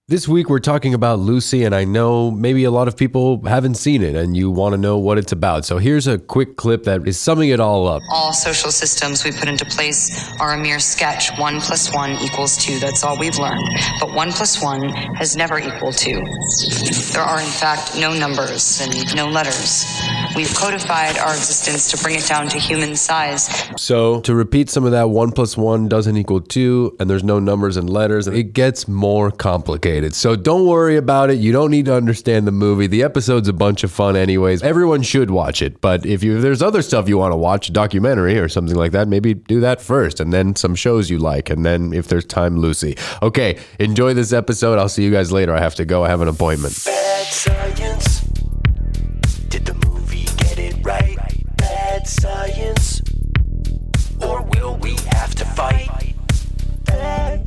This week we're talking about Lucy, and I know maybe a lot of people haven't seen it and you want to know what it's about. So here's a quick clip that is summing it all up. All social systems we put into place are a mere sketch. 1 + 1 = 2. That's all we've learned. But 1 + 1 has never equaled 2. There are, in fact, no numbers and no letters. We've codified our existence to bring it down to human size. So to repeat some of that, 1 + 1 doesn't equal 2, and there's no numbers and letters. It gets more complicated. So don't worry about it. You don't need to understand the movie. The episode's a bunch of fun anyways. Everyone should watch it. But if there's other stuff you want to watch, a documentary or something like that, maybe do that first, and then some shows you like, and then if there's time, Lucy. Okay, enjoy this episode. I'll see you guys later. I have to go. I have an appointment. Bad science. Did the movie get it right? Bad science. Or will we have to fight? Bad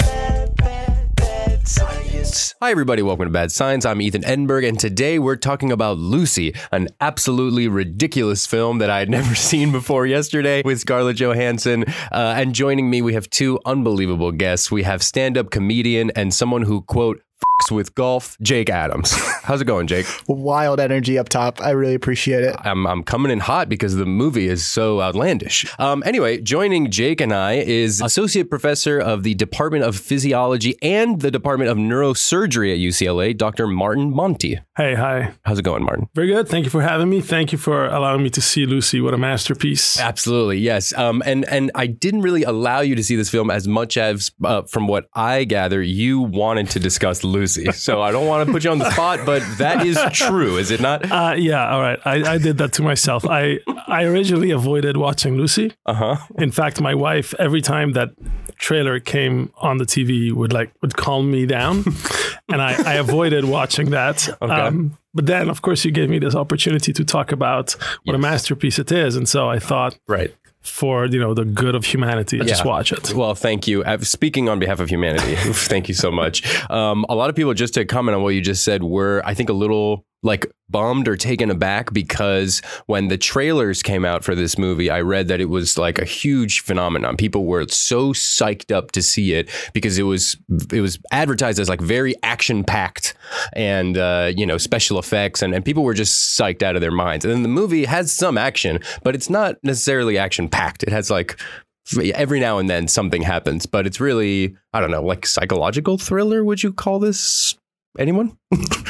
science. Hi everybody, welcome to Bad Science. I'm Ethan Edinburgh, and today we're talking about Lucy, an absolutely ridiculous film that I had never seen before yesterday with Scarlett Johansson. And joining me, we have two unbelievable guests. We have stand-up comedian and someone who, quote, f***s with golf, Jake Adams. How's it going, Jake? Wild energy up top. I really appreciate it. I'm coming in hot because the movie is so outlandish. Anyway, joining Jake and I is Associate Professor of the Department of Physiology and the Department of Neurosurgery at UCLA, Dr. Martin Monti. Hey, hi. How's it going, Martin? Very good. Thank you for having me. Thank you for allowing me to see Lucy. What a masterpiece. Absolutely, yes. And I didn't really allow you to see this film as much as, from what I gather, you wanted to discuss Lucy. So I don't want to put you on the spot, but that is true, is it not? Yeah, all right. I did that to myself. I originally avoided watching Lucy. In fact, my wife, every time that trailer came on the TV, would calm me down. And I avoided watching that. Okay. But then, of course, you gave me this opportunity to talk about what a masterpiece it is. And so I thought, right, for the good of humanity, just watch it. Well, thank you. Speaking on behalf of humanity, thank you so much. A lot of people, just to comment on what you just said, were, I think, a little bummed or taken aback because when the trailers came out for this movie, I read that it was like a huge phenomenon. People were so psyched up to see it because it was advertised as very action packed and special effects and people were just psyched out of their minds. And then the movie has some action, but it's not necessarily action packed. It has every now and then something happens, but it's really, I don't know, psychological thriller. Would you call this? Anyone?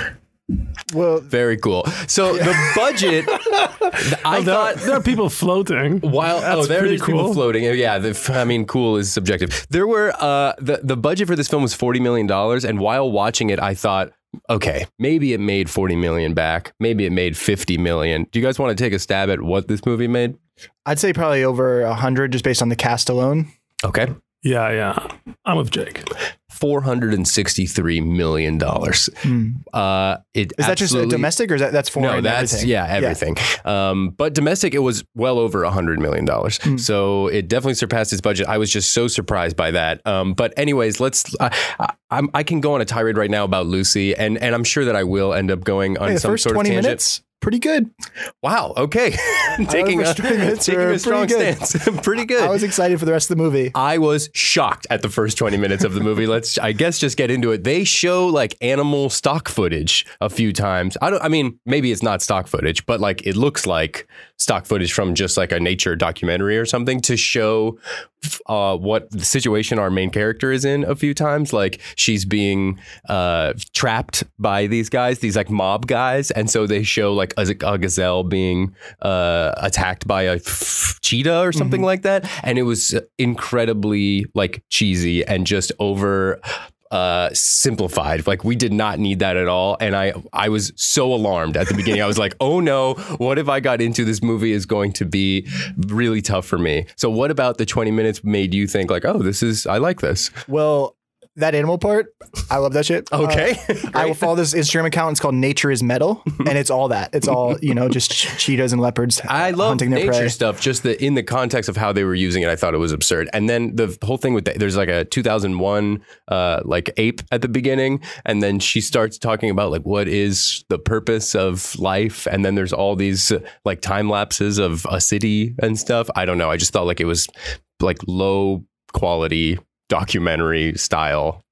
Well, very cool. So the budget, I thought there are people floating. There's cool. people floating. Yeah, cool is subjective. There were the budget for this film was $40 million, and while watching it, I thought, okay, maybe it made 40 million back. Maybe it made 50 million. Do you guys want to take a stab at what this movie made? I'd say probably over 100 just based on the cast alone. Okay. Yeah. I'm with Jake. $463 million. Is that just domestic or that's foreign? No, that's everything. But domestic, it was well over $100 million. So it definitely surpassed its budget. I was just so surprised by that. But anyways, I can go on a tirade right now about Lucy, and I'm sure that I will end up going on some sort of tangent. Minutes? Pretty good. Wow. Okay. taking a strong stance. Pretty good. I was excited for the rest of the movie. I was shocked at the first 20 minutes of the movie. Let's, I guess, just get into it. They show animal stock footage a few times. Maybe it's not stock footage, but it looks like stock footage from just a nature documentary or something to show what the situation our main character is in a few times. She's being trapped by these guys, these mob guys. And so they show a gazelle being attacked by a cheetah or something like that. And it was incredibly cheesy and just over simplified. We did not need that at all. And I was so alarmed at the beginning. I was like, oh no, what if I got into this movie is going to be really tough for me. So what about the 20 minutes made you think I like this? Well, that animal part, I love that shit. Okay. I will follow this Instagram account. It's called Nature is Metal. And it's all that. It's all, just cheetahs and leapeards I love hunting their nature prey. stuff. Just in the context of how they were using it, I thought it was absurd. And then the whole thing with there's a 2001 ape at the beginning. And then she starts talking about what is the purpose of life. And then there's all these time lapses of a city and stuff. I don't know. I just thought it was low quality documentary style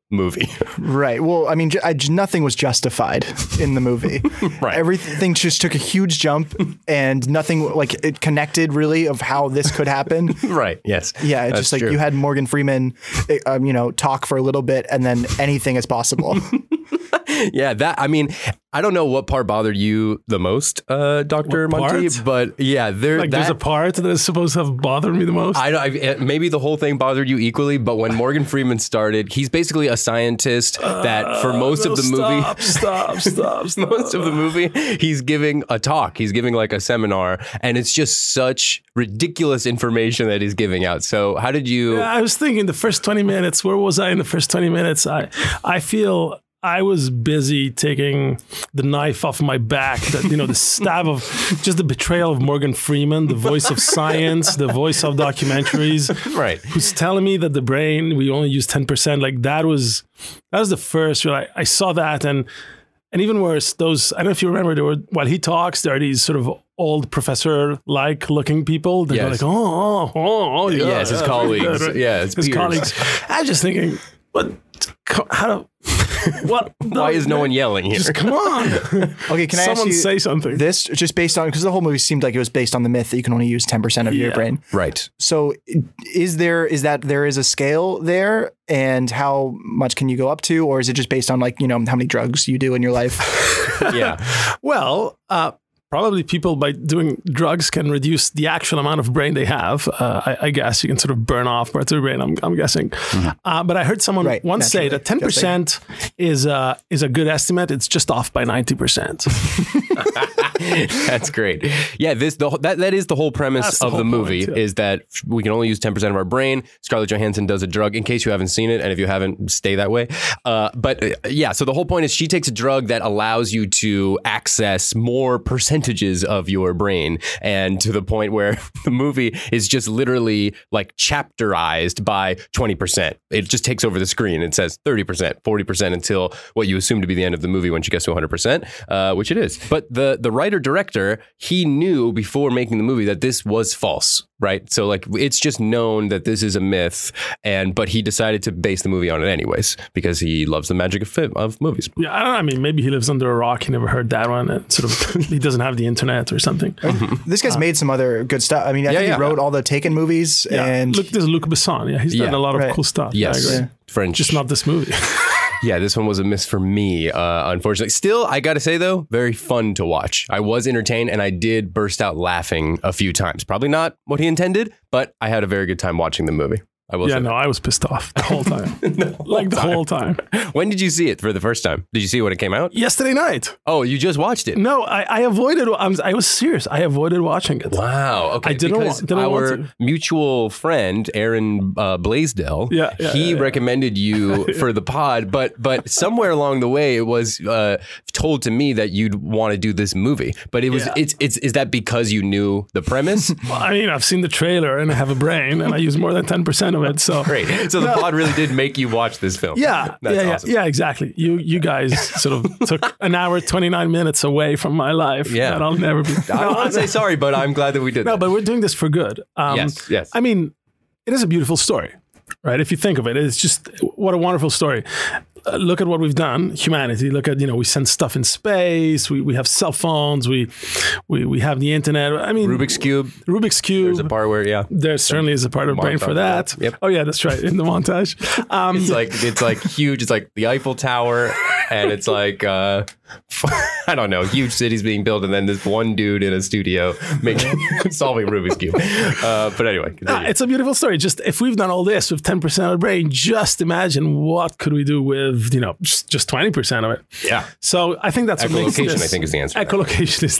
movie. Right. Well, I mean, nothing was justified in the movie. Right. Everything just took a huge jump, and nothing like it connected really of how this could happen. Right. Yes. Yeah. It's That's just like true. you had Morgan Freeman, talk for a little bit, and then anything is possible. Yeah, I don't know what part bothered you the most, Dr. What Monty, part? but yeah, There's a part that is supposed to have bothered me the most. maybe the whole thing bothered you equally, but when Morgan Freeman started, he's basically a scientist that for most of the movie, Stop. most of the movie, he's giving a talk. He's giving like a seminar, and it's just such ridiculous information that he's giving out. So how did you? I was thinking the first 20 minutes, where was I in the first 20 minutes? I feel I was busy taking the knife off my back, the stab of just the betrayal of Morgan Freeman, the voice of science, the voice of documentaries, Right. who's telling me that the brain, we only use 10%. Like that was the first where I saw that. And even worse, those, I don't know if you remember, while he talks, there are these sort of old professor-like looking people. They're Yes. like, oh, yeah. Yes, his colleagues. Right. Yeah, his peers. colleagues. I was just thinking, what? Why is no one yelling here? Just come on. Okay, can I ask Someone you say something? this just based on, because the whole movie seemed like it was based on the myth that you can only use 10% of your Yeah. brain. Right. So is there a scale there, and how much can you go up to, or is it just based on how many drugs you do in your life? Yeah. Well, probably people by doing drugs can reduce the actual amount of brain they have. I guess you can sort of burn off parts of the brain, I'm guessing. But I heard someone Right, once say that 10% is a good estimate. It's just off by 90%. That's great. Yeah, that is the whole premise That's the of the whole movie, point, yeah. is that we can only use 10% of our brain. Scarlett Johansson does a drug, in case you haven't seen it, and if you haven't, stay that way. So the whole point is she takes a drug that allows you to access more percentages of your brain, and to the point where the movie is just literally like chapterized by 20%. It just takes over the screen. It says 30%, 40% until what you assume to be the end of the movie when she gets to 100%, which it is. But the writer-director, he knew before making the movie that this was false, right? So like it's just known that this is a myth, but he decided to base the movie on it anyways because he loves the magic of movies. Yeah, I mean, maybe he lives under a rock. He never heard that one. And sort of, he doesn't have the internet or something. This guy's made some other good stuff. I mean, I think he wrote all the Taken movies, and There's Luc Besson. Yeah, he's done a lot of cool stuff. Yes, I agree. French. Just not this movie. Yeah, this one was a miss for me, unfortunately. Still, I got to say, though, very fun to watch. I was entertained, and I did burst out laughing a few times. Probably not what he intended, but I had a very good time watching the movie. I will say that. I was pissed off the whole time. The whole time. When did you see it for the first time? Did you see it when it came out? Yesterday night. Oh, you just watched it? No, I avoided. I was serious. I avoided watching it. Wow. Okay. I didn't because want our to. mutual friend Aaron Blaisdell, he recommended you for the pod, but somewhere along the way it was told to me that you'd want to do this movie. But it was is that because you knew the premise? Well, I mean, I've seen the trailer and I have a brain and I use more than 10% of it. So great. So the pod really did make you watch this film. Yeah. That's awesome. Yeah, exactly. You guys sort of took an hour, 29 minutes away from my life. Yeah. That I'll never be. I want to say sorry, but I'm glad that we did that. No, but we're doing this for good. Yes. I mean, it is a beautiful story, right? If you think of it, it's just what a wonderful story. Look at what we've done, humanity. Look at, we send stuff in space. We have cell phones. We have the internet. I mean, Rubik's Cube. There's a part where, there certainly is a part of brain for that. Yep. Oh yeah, that's right. In the montage. It's like huge. It's like the Eiffel Tower, and it's like I don't know, huge cities being built, and then this one dude in a studio solving Rubik's Cube. But anyway, it's a beautiful story. Just if we've done all this with 10% of the brain, just imagine what could we do with just 20% of it. Yeah. So I think that's what makes this. Echolocation, I think, is the answer. Echolocation is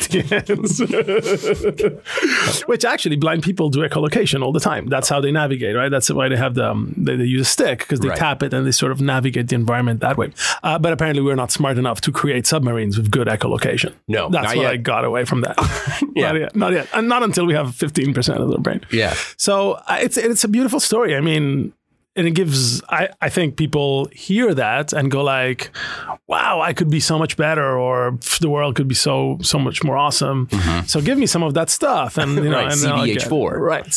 the answer. Which actually, blind people do echolocation all the time. That's how they navigate, right? That's why they have they use a stick, because they tap it and they sort of navigate the environment that way. But apparently, we're not smart enough to create submarines with good echolocation. No, that's not what yet. I got away from that. Not yet, and not until we have 15% of the brain. Yeah. So it's a beautiful story. I mean, it gives, I think people hear that and go like, wow, I could be so much better, or the world could be so much more awesome. So give me some of that stuff. And, you know, Right, and then I'll get- CBH4. Right.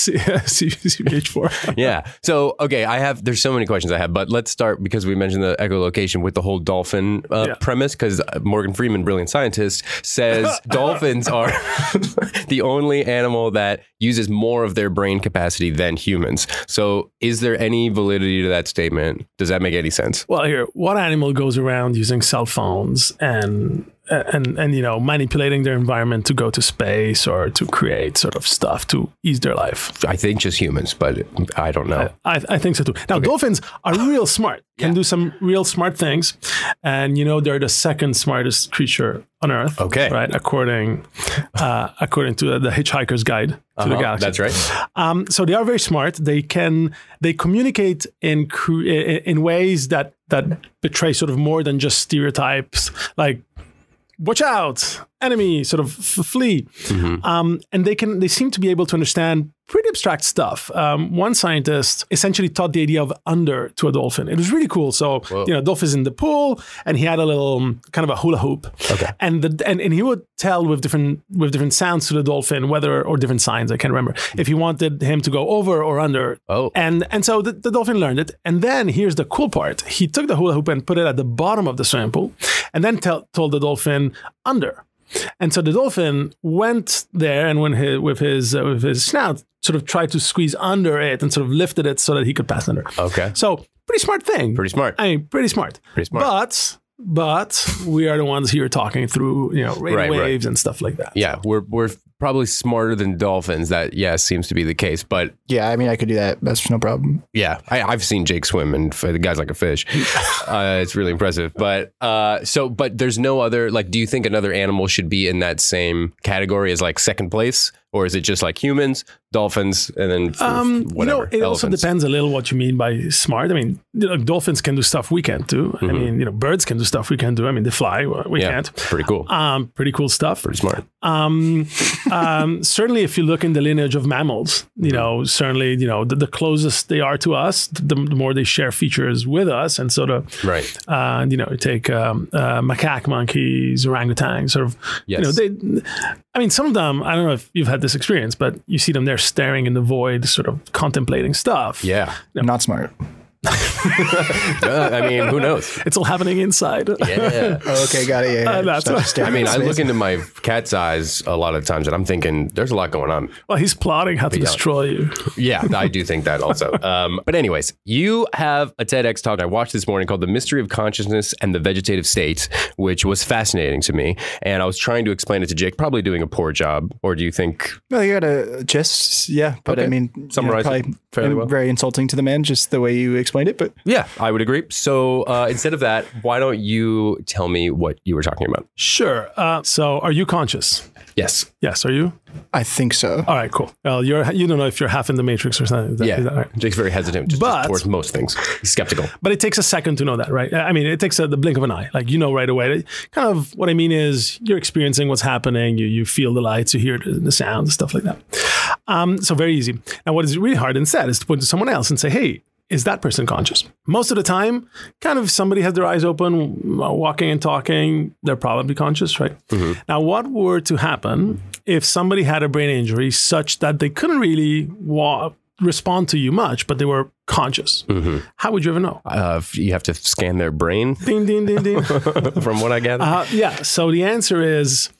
CBH4. Yeah. So, okay, there's so many questions I have, but let's start, because we mentioned the echolocation, with the whole dolphin premise, because Morgan Freeman, brilliant scientist, says dolphins are the only animal that uses more of their brain capacity than humans. So is there any validity to that statement? Does that make any sense? Well, here, what animal goes around using cell phones and you know, manipulating their environment to go to space or to create sort of stuff to ease their life? I think just humans, but I don't know. I think so too. Now, dolphins are real smart, can do some real smart things. And, you know, they're the second smartest creature on Earth. Okay. Right. According to the Hitchhiker's Guide to the Galaxy. That's right. So they are very smart. They communicate in ways that betray sort of more than just stereotypes, like watch out, enemy, sort of flee. And they seem to be able to understand pretty abstract stuff. One scientist essentially taught the idea of under to a dolphin. It was really cool. So, you know, dolphin's in the pool, and he had a little kind of a hula hoop. Okay. And he would tell with different sounds to the dolphin, or different signs, I can't remember, if he wanted him to go over or under. Oh. And so the dolphin learned it. And then here's the cool part. He took the hula hoop and put it at the bottom of the swimming pool, and then told the dolphin under. And so the dolphin went there, and with his snout, sort of tried to squeeze under it and sort of lifted it so that he could pass under. Okay. So pretty smart thing. Pretty smart. I mean, pretty smart. But we are the ones here talking through, you know, radio waves and stuff like that. Yeah, we're probably smarter than dolphins. That seems to be the case. But yeah, I mean, I could do that. That's no problem. Yeah, I've seen Jake swim, and the guy's like a fish. It's really impressive. But but there's no other, like, do you think another animal should be in that same category as like second place? Or is it just like humans, dolphins, and then whatever? You know, it also elephants? depends a little what you mean by smart. I mean, you know, dolphins can do stuff we can't do. I mean, you know, birds can do stuff we can't do. I mean, they fly, we can't. Pretty cool. Pretty cool stuff. Pretty smart. Certainly, if you look in the lineage of mammals, you know, certainly, you know, the closest they are to us, the more they share features with us, and sort of, you know, take macaque monkeys, orangutans, sort of, you know, I mean, some of them, I don't know if you've had this experience, but you see them there staring in the void, sort of contemplating stuff. Yeah. Not smart. I mean, who knows? It's all happening inside. Yeah. Okay, got it. Yeah. That's I mean, I look into my cat's eyes a lot of times, and I'm thinking there's a lot going on. Well, he's plotting how to destroy you. Yeah, I do think that also. But anyways, you have a TEDx talk I watched this morning called The Mystery of Consciousness and the Vegetative State, which was fascinating to me. And I was trying to explain it to Jake, probably doing a poor job. Or do you think... No, you got a gist, yeah. But Okay. I mean, Summarize it probably fairly well. very insulting to the man, just the way you explained it. But Yeah, I would agree. So instead of that, why don't you tell me what you were talking about? Sure. So are you conscious? Yes. Yes, are you? I think so. All right, cool. Well, you don't know if you're half in the matrix or something. Is that right? Jake's very hesitant just towards most things. He's skeptical. But it takes a second to know that, right? I mean, it takes the blink of an eye. Like, you know right away. Kind of what I mean is you're experiencing what's happening. You feel the lights, you hear the sounds, stuff like that. So very easy. Now, what is really hard instead is to point to someone else and say, hey, is that person conscious? Most of the time, kind of somebody has their eyes open, walking and talking, they're probably conscious, right? Now, what were to happen if somebody had a brain injury such that they couldn't really respond to you much, but they were conscious? How would you ever know? You have to scan their brain, Ding, ding, ding, ding. from what I gather. Yeah. So the answer is,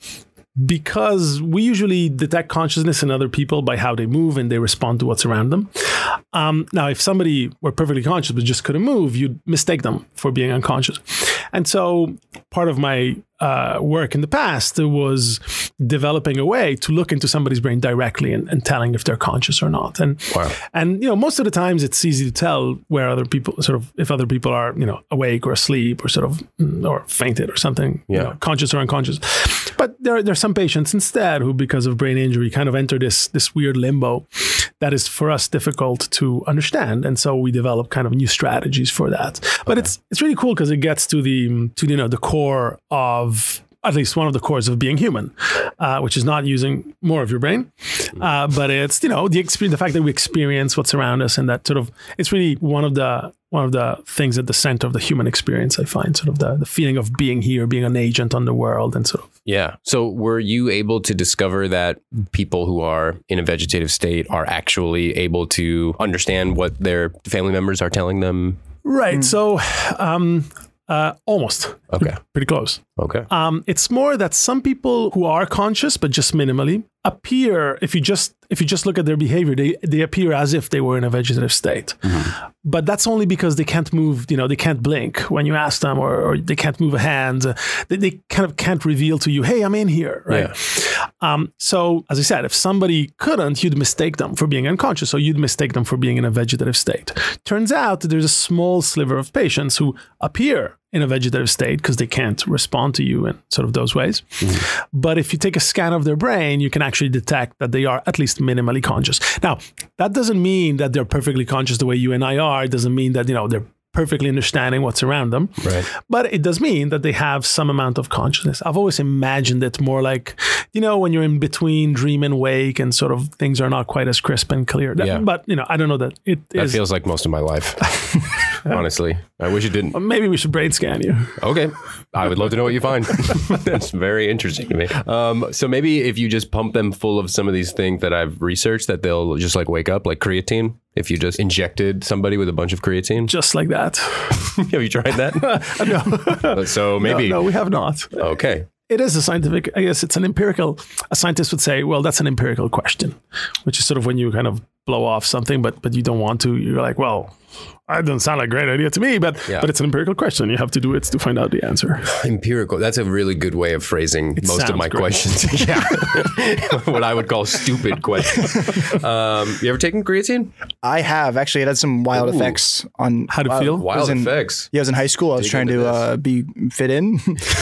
because we usually detect consciousness in other people by how they move and they respond to what's around them. Now, if somebody were perfectly conscious but just couldn't move, you'd mistake them for being unconscious. And so part of my work in the past was developing a way to look into somebody's brain directly and telling if they're conscious or not. And you know, most of the times it's easy to tell where other people if other people are, you know, awake or asleep or or fainted or something, you know, conscious or unconscious. But there are some patients instead who, because of brain injury, kind of enter this weird limbo that is for us difficult to understand. And so we develop kind of new strategies for that. But it's really cool because it gets to the core of at least one of the cores of being human, which is not using more of your brain, but it's the fact that we experience what's around us, and that sort of it's really one of the things at the center of the human experience. I find sort of the feeling of being here, being an agent on the world, and sort of. Yeah. So were you able to discover that people who are in a vegetative state are actually able to understand what their family members are telling them? Right. So, almost. Okay. Pretty close. Okay. It's more that some people who are conscious, but just minimally, appear, if you just look at their behavior, they appear as if they were in a vegetative state. Mm-hmm. But that's only because they can't move, they can't blink when you ask them, or they can't move a hand. They kind of can't reveal to you, hey, I'm in here, right? Yeah. So, as I said, if somebody couldn't, you'd mistake them for being unconscious, or you'd mistake them for being in a vegetative state. Turns out that there's a small sliver of patients who appear in a vegetative state because they can't respond to you in sort of those ways. Mm-hmm. But if you take a scan of their brain, you can actually detect that they are at least minimally conscious. Now, that doesn't mean that they're perfectly conscious the way you and I are. It doesn't mean that, they're perfectly understanding what's around them. Right. But it does mean that they have some amount of consciousness. I've always imagined it more like, when you're in between dream and wake and sort of things are not quite as crisp and clear. But, I don't know that it that is. feels like most of my life. Honestly, I wish it didn't. Maybe we should brain scan you. Okay. I would love to know what you find. That's very interesting to me. So maybe if you just pump them full of some of these things that I've researched, that they'll just like wake up, like creatine. If you just injected somebody with a bunch of creatine. Just like that. Have you tried that? No. So maybe. No, we have not. Okay. It is a scientific, I guess it's an empirical, a scientist would say, well, that's an empirical question, which is sort of when you kind of blow off something, but you don't want to, you're like, well, that doesn't sound like a great idea to me, but it's an empirical question. You have to do it to find out the answer. Empirical. That's a really good way of phrasing most of my questions. Yeah. What I would call stupid questions. You ever taken creatine? I have. Actually, it had some wild effects on how to feel. Wild effects. Yeah, I was in high school. I was trying to fit in.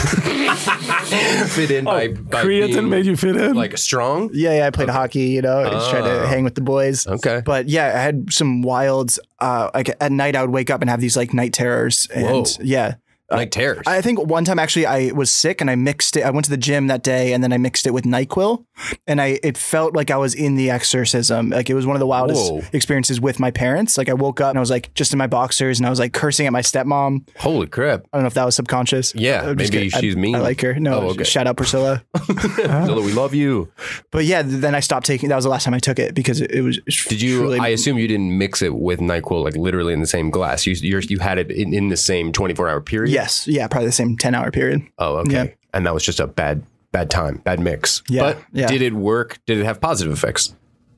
Fit in by creatine being, made you fit in? Like strong? Yeah, I played hockey, I just tried to hang with the boys. Okay. But yeah, I had some wild, like at night I would wake up and have these like night terrors. And Whoa. yeah. Night terrors. I think one time actually I was sick and I mixed it. I went to the gym that day and then I mixed it with NyQuil and it felt like I was in The Exorcism. Like it was one of the wildest experiences with my parents. Like I woke up and I was like just in my boxers and I was like cursing at my stepmom. Holy crap. I don't know if that was subconscious. Yeah, maybe she's mean. I like her. No, okay. Shout out Priscilla. Priscilla, we love you. But yeah, then I stopped taking. That was the last time I took it because it was. Did you? Truly, I assume you didn't mix it with NyQuil like literally in the same glass. You had it in the same 24-hour period. Yes. Yeah. Probably the same 10-hour period. Oh, okay. Yeah. And that was just a bad time, bad mix. Yeah. But did it work? Did it have positive effects?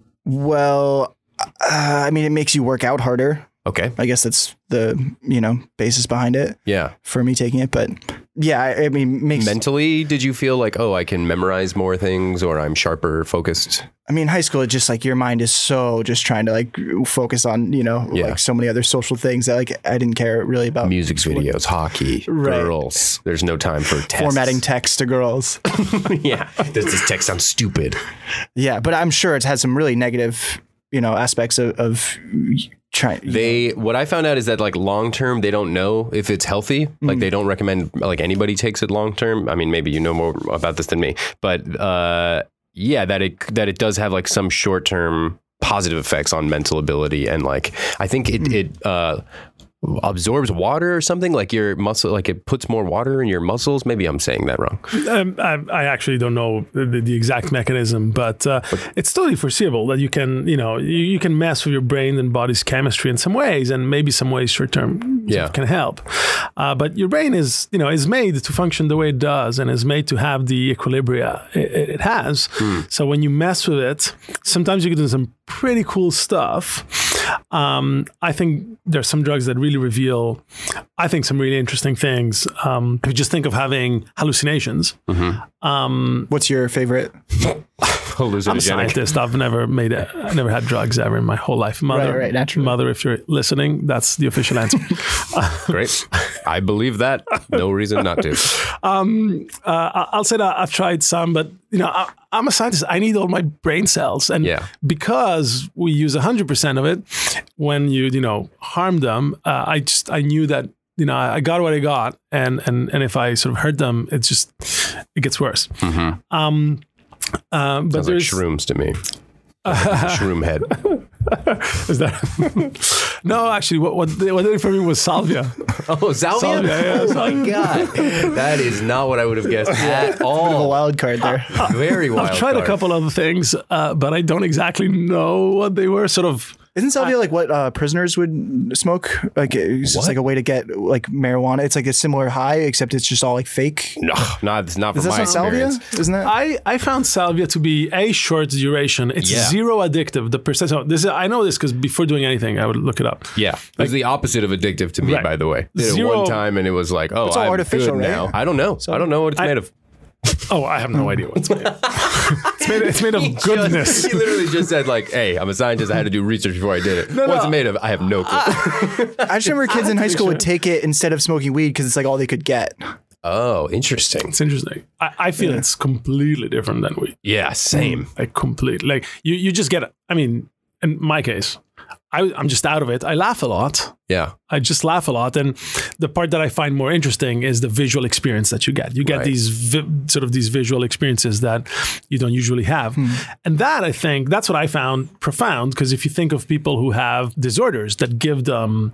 Well, I mean, it makes you work out harder. Okay. I guess that's the, basis behind it. Yeah. For me taking it. But yeah, I mean, mentally, did you feel like, I can memorize more things or I'm sharper focused? I mean, high school, it's just like your mind is so just trying to like focus on, like so many other social things that like I didn't care really about. Music videos, hockey, girls. There's no time for tests. Formatting text to girls. Yeah. Does this text sound stupid? Yeah. But I'm sure it's had some really negative, aspects of trying. What I found out is that like long term, they don't know if it's healthy. Like they don't recommend like anybody takes it long term. I mean, maybe you know more about this than me, but yeah, that it does have like some short term positive effects on mental ability, and like I think it absorbs water or something, like your muscle, like it puts more water in your muscles. Maybe I'm saying that wrong. I actually don't know the exact mechanism, but it's totally foreseeable that you can, you can mess with your brain and body's chemistry in some ways, and maybe some ways short term can help. But your brain is, is made to function the way it does, and is made to have the equilibria it has. So when you mess with it, sometimes you can do some pretty cool stuff. I think there's some drugs that really reveal, I think, some really interesting things. If you just think of having hallucinations. What's your favorite? I'm a scientist. I've never had drugs ever in my whole life. Mother, naturally. Mother, if you're listening, that's the official answer. Great. I believe that. No reason not to. I'll say that I've tried some, but I'm a scientist. I need all my brain cells, and because we use 100% of it, when you harm them, I knew that I got what I got, and if I sort of hurt them, it's just it ggets worse. Mm-hmm. But Sounds like there's shrooms to me. Shroom head. Is that no? Actually, what did it for me was salvia. Oh, salvia! Yeah, oh my god, that is not what I would have guessed at A all. wild card there. Very wild. I've tried card. a couple other things, but I don't exactly know what they were. Sort of. Isn't salvia like what prisoners would smoke? Like it's just like a way to get like marijuana. It's like a similar high, except it's just all like fake. No, it's not Is from that my not salvia? experience. Isn't that? I found salvia to be a short duration. It's Yeah. zero addictive. The percent. I know this because before doing anything, I would look it up. Yeah, it was the opposite of addictive to me, Right. by the way. Did it Zero- one time and it was like, oh, It's all I'm artificial, good right? now. I don't know. I don't know what it's made of. Oh, I have no idea what it's made of. It's made of goodness. He literally just said like, hey, I'm a scientist. I had to do research before I did it. What's it made of? I have no clue. I just remember kids in high school would take it instead of smoking weed because it's like all they could get. Oh, interesting. It's interesting. I feel it's completely different than weed. Yeah, same. Like completely. Like you just get it. I mean, in my case, I'm just out of it. I laugh a lot. Yeah. I just laugh a lot. And the part that I find more interesting is the visual experience that you get. You get Right. these sort of these visual experiences that you don't usually have. And that, I think, that's what I found profound. Because if you think of people who have disorders that give them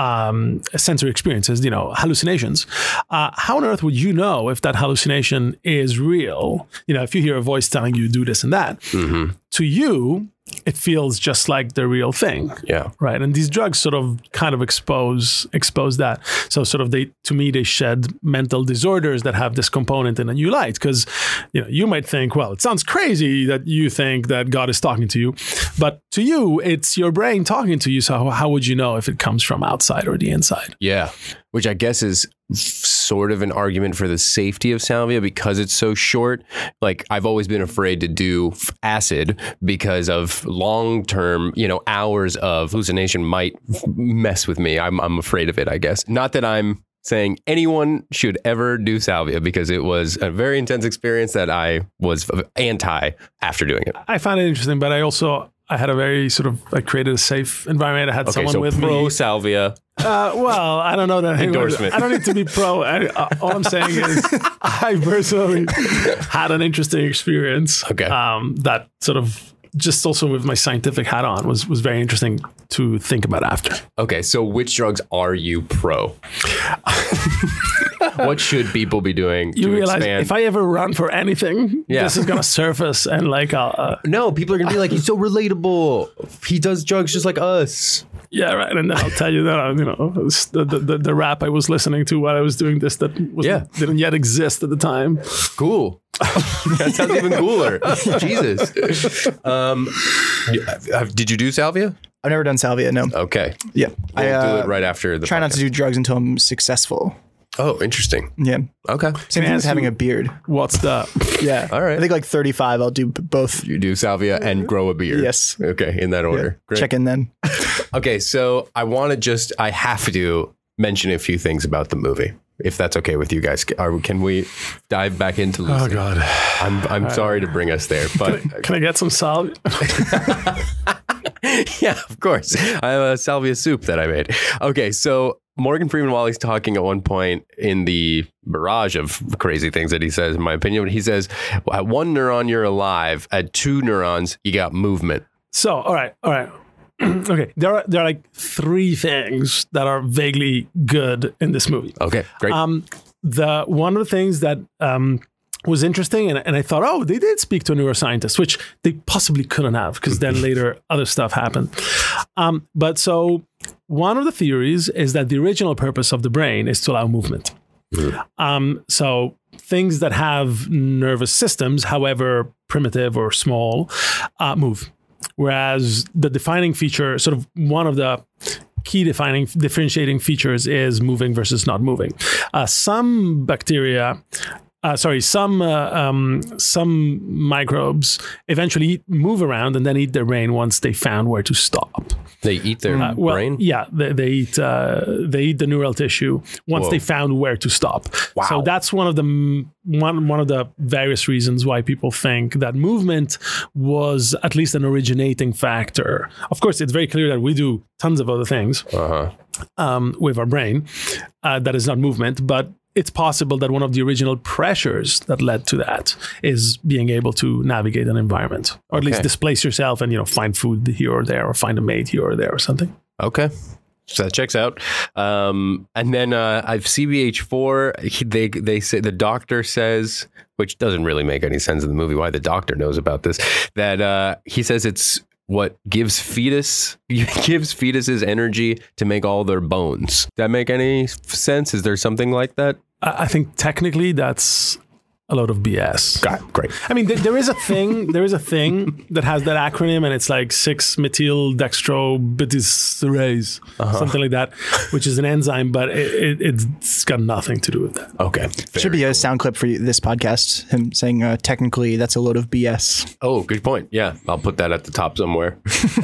sensory experiences, hallucinations, how on earth would you know if that hallucination is real? If you hear a voice telling you do this and that, to you, it feels just like the real thing. Yeah. Right. And these drugs sort of kind of expose that. So sort of to me, they shed mental disorders that have this component in a new light. Because, you might think, well, it sounds crazy that you think that God is talking to you, but to you, it's your brain talking to you. So how would you know if it comes from outside or the inside? Yeah. Which I guess is sort of an argument for the safety of salvia because it's so short. Like I've always been afraid to do acid because of long-term, hours of hallucination might mess with me. I'm afraid of it, I guess. Not that I'm saying anyone should ever do salvia because it was a very intense experience that I was anti after doing it. I found it interesting, but I had a very I created a safe environment. I had someone with me. Pro salvia. Well, I don't know that Endorsement. I don't need to be pro. All I'm saying is I personally had an interesting experience. Okay. That sort of just also with my scientific hat on was very interesting to think about after. Okay, so which drugs are you pro? What should people be doing You to realize expand? if I ever run for anything, this is going to surface and No, people are going to be like, he's so relatable. He does drugs just like us. yeah, right. And then I'll tell you that, the rap I was listening to while I was doing this that didn't yet exist at the time. Cool. That sounds even cooler. Jesus. Did you do salvia? I've never done salvia. No. Okay. Yeah. We'll do it right after the Try not to podcast. do drugs until I'm successful. Oh, interesting. Yeah. Okay. Same thing as having a beard. What's the... Yeah. All right. I think like 35, I'll do both. You do salvia and grow a beard. Yes. Okay, in that order. Great. Check in then. Okay, so I have to mention a few things about the movie, if that's okay with you guys. Can we dive back into Lucy? Oh, God. I'm sorry to bring us there, but Can I get some salvia? yeah, of course. I have a salvia soup that I made. Okay, so Morgan Freeman, while he's talking at one point in the barrage of crazy things that he says, in my opinion, he says, at one neuron, you're alive. At two neurons, you got movement. So, all right. Okay, there are like three things that are vaguely good in this movie. Okay, great. One of the things that was interesting, and I thought, oh, they did speak to a neuroscientist, which they possibly couldn't have, because then later other stuff happened. But so one of the theories is that the original purpose of the brain is to allow movement. So things that have nervous systems, however primitive or small, move. Whereas the defining feature, sort of one of the key differentiating features is moving versus not moving. Some microbes eventually move around and then eat their brain once they found where to stop. They eat their brain? Yeah, they eat the neural tissue once they found where to stop. Wow. So that's one of the various reasons why people think that movement was at least an originating factor. Of course, it's very clear that we do tons of other things with our brain that is not movement, but it's possible that one of the original pressures that led to that is being able to navigate an environment, or at least displace yourself and, find food here or there, or find a mate here or there or something. Okay. So that checks out. And then I've CBH4. They say, the doctor says, which doesn't really make any sense in the movie, why the doctor knows about this, that he says it's what gives fetuses energy to make all their bones. Does that make any sense? Is there something like that? I think technically that's a load of BS. Got it. Great. I mean, there is a thing that has that acronym, and it's like 6-methyl-dextrobidesterase, something like that, which is an enzyme, but it's got nothing to do with that. Okay. Should be a sound clip for this podcast. Him saying, technically, that's a load of BS. Oh, good point. Yeah, I'll put that at the top somewhere.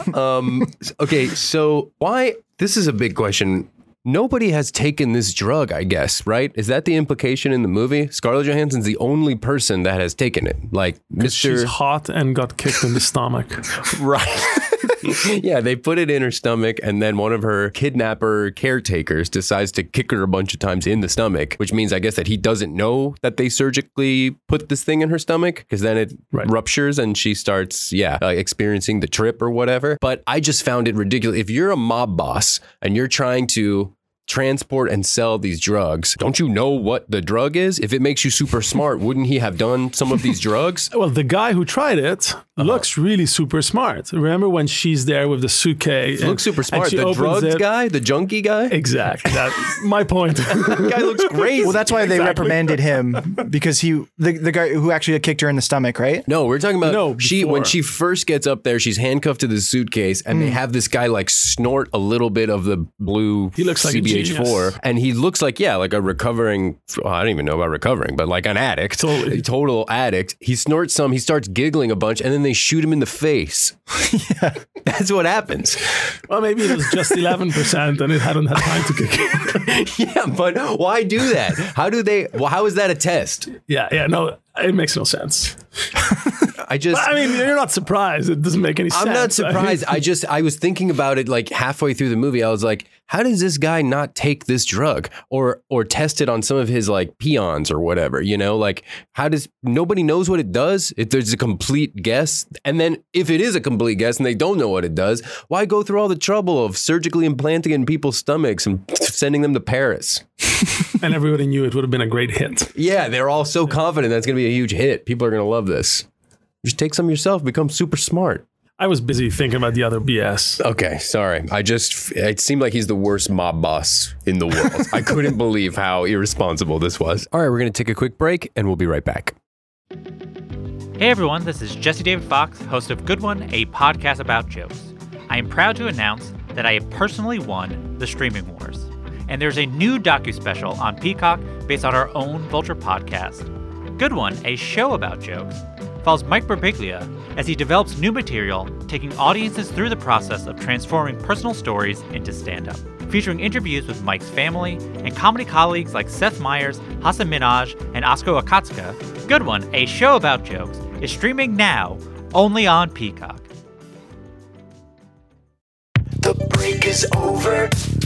Okay, so why? This is a big question. Nobody has taken this drug, I guess, right? Is that the implication in the movie? Scarlett Johansson's the only person that has taken it. Like, She's hot and got kicked in the stomach. Right. Yeah, they put it in her stomach, and then one of her kidnapper caretakers decides to kick her a bunch of times in the stomach, which means, I guess, that he doesn't know that they surgically put this thing in her stomach, because then it ruptures and she starts, experiencing the trip or whatever. But I just found it ridiculous. If you're a mob boss and you're trying to transport and sell these drugs, don't you know what the drug is? If it makes you super smart, wouldn't he have done some of these drugs? Well, the guy who tried it looks really super smart. Remember when she's there with the suitcase? Looks super smart. The drugs guy, the junkie guy? Exactly. That's my point. That guy looks crazy. Well, that's why they reprimanded him, because the guy who actually kicked her in the stomach, right? No, we're talking about when she first gets up there, she's handcuffed to the suitcase, and they have this guy like snort a little bit of the blue. He looks like CBH4, and he looks like like a recovering. Well, I don't even know about recovering, but like an addict, total addict. He snorts some. He starts giggling a bunch, and then they shoot him in the face. Yeah, that's what happens. Well, maybe it was just 11%, and it hadn't had time to kick it. Yeah, but why do that? How do they? Well, how is that a test? Yeah, no, it makes no sense. I mean, you're not surprised. It doesn't make any sense. I'm not surprised. I was thinking about it like halfway through the movie. I was like, how does this guy not take this drug or test it on some of his like peons or whatever, like how does nobody knows what it does? If there's a complete guess, and then if it is a complete guess and they don't know what it does, why go through all the trouble of surgically implanting it in people's stomachs and sending them to Paris? And everybody knew it would have been a great hit. Yeah, they're all so confident that's going to be a huge hit. People are going to love this. Just take some yourself, become super smart. I was busy thinking about the other BS. Okay, sorry. It seemed like he's the worst mob boss in the world. I couldn't believe how irresponsible this was. All right, we're going to take a quick break, and we'll be right back. Hey everyone, this is Jesse David Fox, host of Good One, a podcast about jokes. I am proud to announce that I have personally won the Streaming Wars. And there's a new docu-special on Peacock based on our own Vulture podcast. Good One, a show about jokes, follows Mike Birbiglia as he develops new material, taking audiences through the process of transforming personal stories into stand-up. Featuring interviews with Mike's family and comedy colleagues like Seth Meyers, Hasan Minhaj, and Asko Akatsuka, Good One, a show about jokes, is streaming now only on Peacock. The break is over.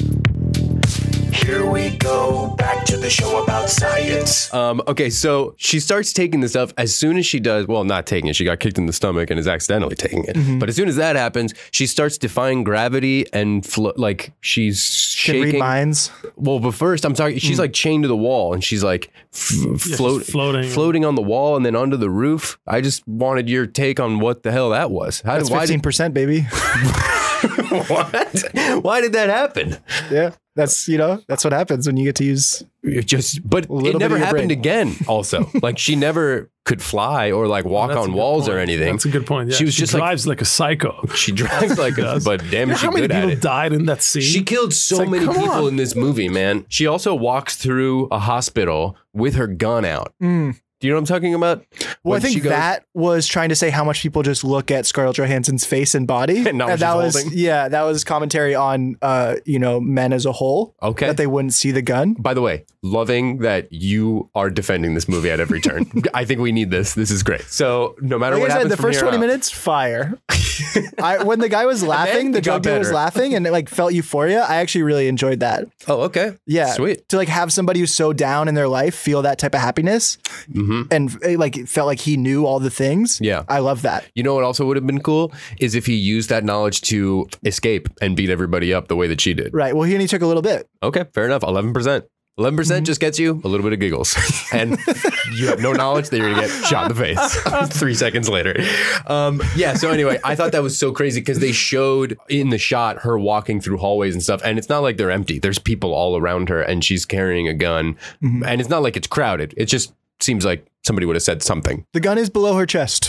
Here we go, back to the show about science. Okay, so she starts taking this stuff as soon as she does, well, not taking it, she got kicked in the stomach and is accidentally taking it. Mm-hmm. But as soon as that happens, she starts defying gravity and she's shaking. Can read minds. Well, but first I'm talking, she's like chained to the wall and she's like floating on the wall and then onto the roof. I just wanted your take on what the hell that was. That's 15%, baby. What? Why did that happen? Yeah, that's what happens when you get to use. But it never happened again. Also, like she never could fly or like walk on walls or anything. That's a good point. Yeah. She was just drives like a psycho. She drives like but damn, she good at it. How many people died in that scene? She killed so many people in this movie, man. She also walks through a hospital with her gun out. Do Do you know what I'm talking about? Well, When I think she goes- that was trying to say how much people just look at Scarlett Johansson's face and body. And not what that she's was, holding. yeah, that was commentary on, men as a whole. Okay. That they wouldn't see the gun. By the way, loving that you are defending this movie at every turn. I think we need this. This is great. So no matter Like what I said, happens the from first here 20 out- minutes, fire. When the guy was laughing, the it got drug dealer was better. laughing and it like felt euphoria. I actually really enjoyed that. Oh, okay. Yeah. Sweet. To like have somebody who's so down in their life feel that type of happiness and it felt like he knew all the things. Yeah. I love that. You know what also would have been cool is if he used that knowledge to escape and beat everybody up the way that she did. Right. Well, he only took a little bit. Okay, fair enough. 11%. 11% just gets you a little bit of giggles. And you have no knowledge that you're going to get shot in the face 3 seconds later. So anyway, I thought that was so crazy because they showed in the shot her walking through hallways and stuff. And it's not like they're empty. There's people all around her and she's carrying a gun. And it's not like it's crowded. It just seems like somebody would have said something. The gun is below her chest.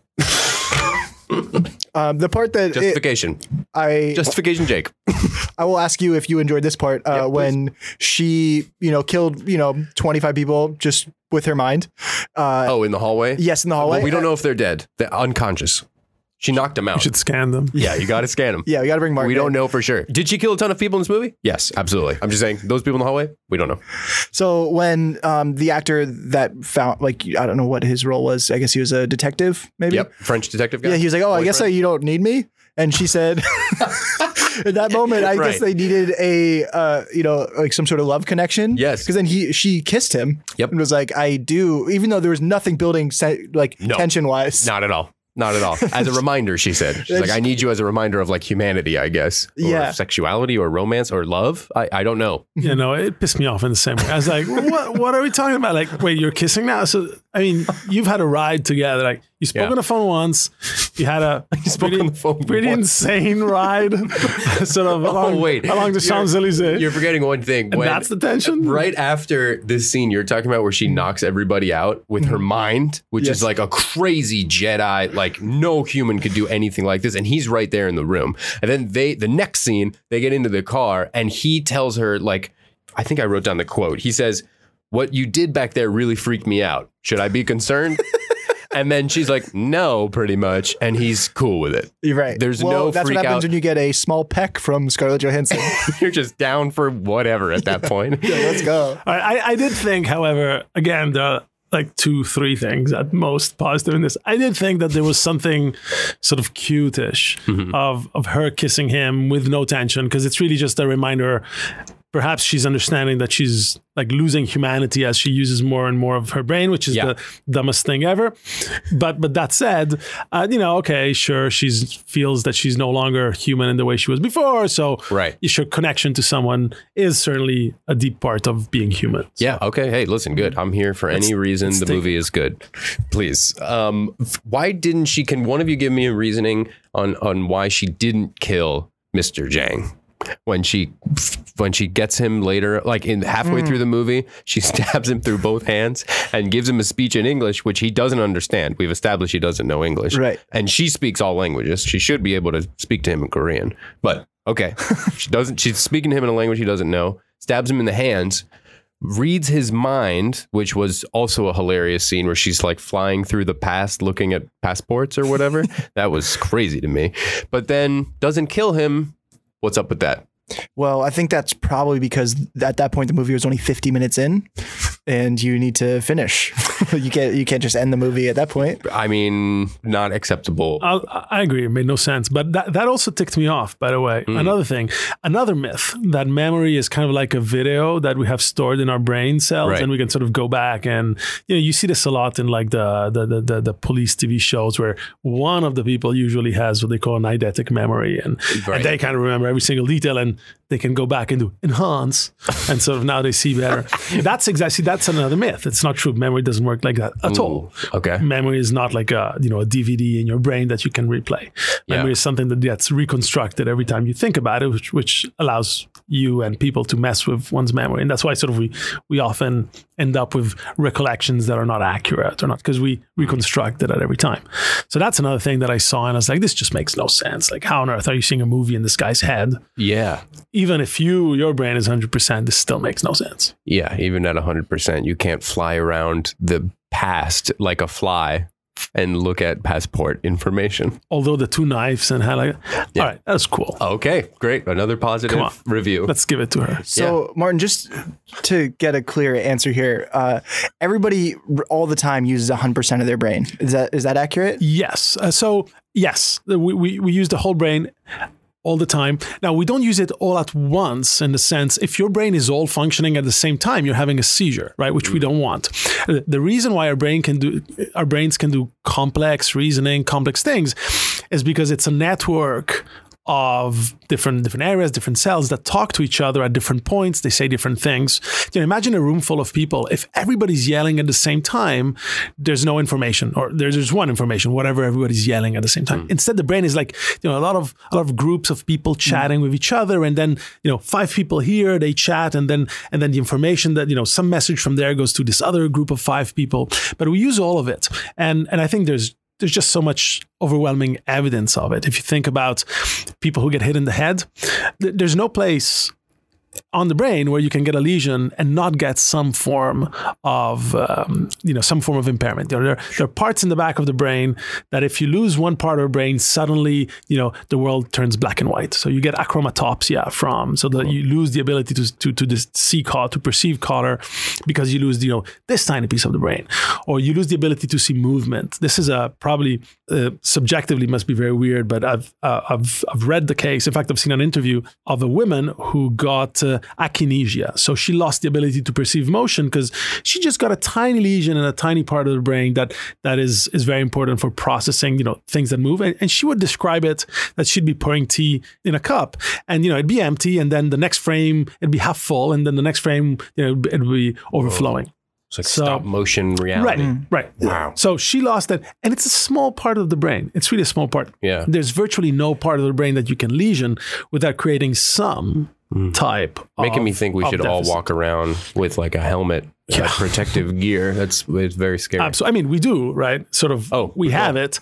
The part that Justification. Justification, Jake. I will ask you if you enjoyed this part when she, killed, 25 people just with her mind. In the hallway? Yes, in the hallway. Well, we don't know if they're dead. They're unconscious. She knocked them out. You should scan them. Yeah, you got to scan them. Yeah, we got to bring Mark. We don't know for sure. Did she kill a ton of people in this movie? Yes, absolutely. I'm just saying, those people in the hallway, we don't know. So when the actor that found, I don't know what his role was. I guess he was a detective, maybe. Yep, French detective guy. Yeah, he was like, "Oh, I guess you don't need me." And she said, in that moment, I guess they needed a, like some sort of love connection. Yes. Because then she kissed him. Yep. And was like, I do, even though there was nothing building, tension wise. Not at all. Not at all. As a reminder, she said. She's like, I need you as a reminder of like humanity, I guess. Or sexuality or romance or love. I don't know. It pissed me off in the same way. I was like, what are we talking about? Like, wait, you're kissing now? So, I mean, you've had a ride together. Like, you spoke on the phone once. You had a pretty insane ride sort of along the Champs-Elysees. You're forgetting one thing. And that's the tension? Right after this scene you're talking about where she knocks everybody out with her mind, which is like a crazy Jedi, like no human could do anything like this. And he's right there in the room. And then the next scene, they get into the car and he tells her, like, I think I wrote down the quote. He says, "What you did back there really freaked me out. Should I be concerned?" And then she's like, "No," pretty much. And he's cool with it. You're right. There's that's no what freak happens out. when you get a small peck from Scarlett Johansson. You're just down for whatever at that point. Yeah, let's go. I did think, however, again, there are like 2-3 things at most positive in this. I did think that there was something sort of cute-ish of her kissing him with no tension, because it's really just a reminder. Perhaps she's understanding that she's like losing humanity as she uses more and more of her brain, which is the dumbest thing ever. But that said, okay, sure, she feels that she's no longer human in the way she was before. So your connection to someone is certainly a deep part of being human. So. Yeah. Okay. Hey, listen, good. I'm here for any reason. The movie is good. Please. Why didn't she? Can one of you give me a reasoning on why she didn't kill Mr. Zhang? When she gets him later, like in halfway through the movie, she stabs him through both hands and gives him a speech in English, which he doesn't understand. We've established he doesn't know English. Right. And she speaks all languages. She should be able to speak to him in Korean. But okay. She doesn't. She's speaking to him in a language he doesn't know, stabs him in the hands, reads his mind, which was also a hilarious scene where she's like flying through the past looking at passports or whatever. That was crazy to me. But then doesn't kill him. What's up with that? Well, I think that's probably because at that point the movie was only 50 minutes in, and you need to finish. You can't just end the movie at that point. I mean, not acceptable. I agree. It made no sense. But that also ticked me off, by the way. Another thing, another myth, that memory is kind of like a video that we have stored in our brain cells, and we can sort of go back. And you see this a lot in like the police TV shows, where one of the people usually has what they call an eidetic memory, and they kind of remember every single detail, and they can go back and enhance, and sort of now they see better. That's another myth. It's not true. Memory doesn't work like that at all. Okay. Memory is not like a DVD in your brain that you can replay. Memory is something that gets reconstructed every time you think about it, which allows you and people to mess with one's memory. And that's why sort of we often end up with recollections that are not accurate, or not, because we reconstruct it at every time. So that's another thing that I saw, and I was like, this just makes no sense. Like, how on earth are you seeing a movie in this guy's head? Yeah. Even if your brain is 100%, this still makes no sense. Yeah, even at 100%, you can't fly around the past like a fly and look at passport information. Although the 2 knives and how like, all right, that's cool. Okay, great. Another positive review. Let's give it to her. So Martin, just to get a clear answer here, everybody all the time uses 100% of their brain. Is that accurate? Yes. Yes, we use the whole brain all the time. Now, we don't use it all at once in the sense, if your brain is all functioning at the same time, you're having a seizure, right? Which we don't want. The reason why our brains can do complex reasoning, complex things is because it's a network of different areas, different cells that talk to each other at different points. They say different things. Imagine a room full of people. If everybody's yelling at the same time, there's no information, or there's one information, whatever everybody's yelling at the same time. Instead, the brain is like, a lot of groups of people chatting with each other, and then 5 people here, they chat, and then the information that some message from there goes to this other group of 5 people. But we use all of it, and I think there's just so much overwhelming evidence of it. If you think about people who get hit in the head, there's no place on the brain where you can get a lesion and not get some form of impairment. There are parts in the back of the brain that if you lose one part of the brain, suddenly, the world turns black and white. So you get achromatopsia so that you lose the ability to see color, to perceive color, because you lose, this tiny piece of the brain, or you lose the ability to see movement. This is probably subjectively must be very weird, but I've read the case. In fact, I've seen an interview of a woman who got akinesia. So she lost the ability to perceive motion because she just got a tiny lesion in a tiny part of the brain that is very important for processing, things that move. And she would describe it that she'd be pouring tea in a cup, and it'd be empty, and then the next frame it'd be half full, and then the next frame it'd be overflowing. It's like stop motion reality. Right. Wow. So she lost that. And it's a small part of the brain. It's really a small part. Yeah. There's virtually no part of the brain that you can lesion without creating some type Making me think we should deficit. all walk around with like a helmet, protective gear. It's very scary. So, we do, right? Sort of, we have it.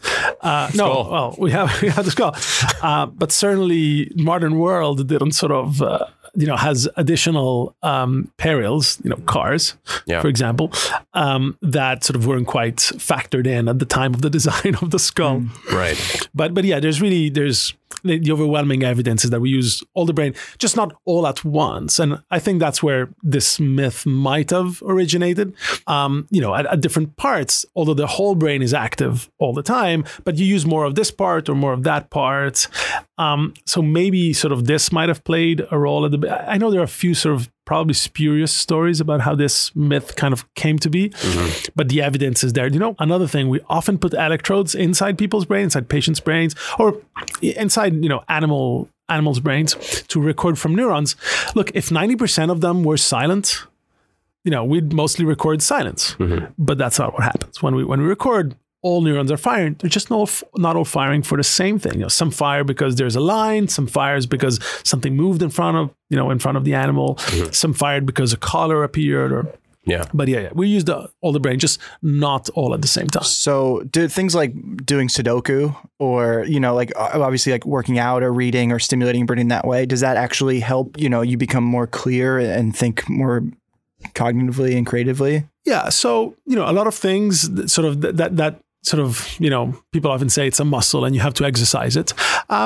We have the skull. But certainly modern world didn't sort of... has additional perils, cars, for example, that sort of weren't quite factored in at the time of the design of the skull. Right. But yeah, there's the overwhelming evidence is that we use all the brain, just not all at once. And I think that's where this myth might have originated, at different parts, although the whole brain is active all the time, but you use more of this part or more of that part. So maybe sort of this might have played a role I know there are a few sort of probably spurious stories about how this myth kind of came to be, but the evidence is there. Another thing, we often put electrodes inside people's brains, inside patients' brains, or inside, animals' brains to record from neurons. Look, if 90% of them were silent, we'd mostly record silence, but that's not what happens. When we record, all neurons are firing. They're just not all firing for the same thing. Some fire because there's a line. Some fires because something moved in front of the animal. Some fired because a color appeared. But we use all the brain, just not all at the same time. So do things like doing Sudoku or, obviously like working out or reading or stimulating your brain that way, does that actually help, you become more clear and think more cognitively and creatively? Yeah. So, a lot of things sort of that sort of, people often say it's a muscle and you have to exercise it.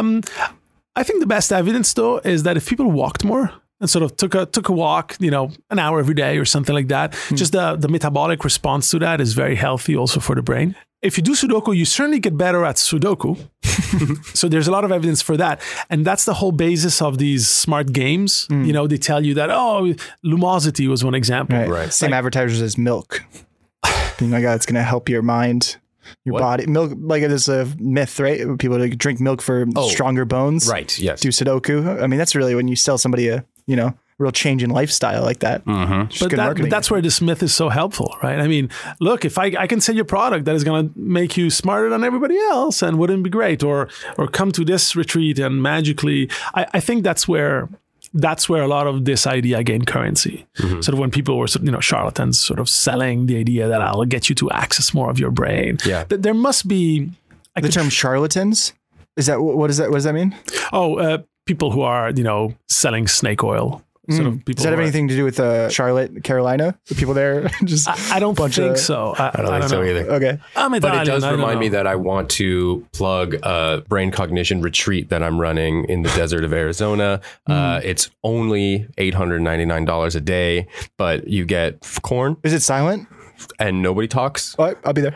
I think the best evidence, though, is that if people walked more and sort of took a walk, an hour every day or something like that, just the metabolic response to that is very healthy also for the brain. If you do Sudoku, you certainly get better at Sudoku. So there's a lot of evidence for that. And that's the whole basis of these smart games. They tell you that, Lumosity was one example. Right. Same advertisers as milk. Being like, it's going to help your mind. Your body, milk, like it is a myth, right? People like drink milk for stronger bones. Right. Yes. Do Sudoku. I mean, that's really when you sell somebody a, real change in lifestyle like that. But that's where this myth is so helpful, right? I mean, look, if I can sell you a product that is going to make you smarter than everybody else, and wouldn't it be great? Or come to this retreat and magically, I think that's where a lot of this idea gained currency. Sort of when people were, charlatans sort of selling the idea that I'll get you to access more of your brain. Yeah. There must be... The term charlatans? What does that mean? People who are, selling snake oil. sort of people. Does that have anything to do with Charlotte, Carolina? The people there? Just I don't think so. I don't think so either. Okay. I'm Italian. But it does I don't remind know. me that I want to plug a brain cognition retreat that I'm running in the desert of Arizona. It's only $899 a day, but you get corn Is it silent? and nobody talks. Oh, I'll be there.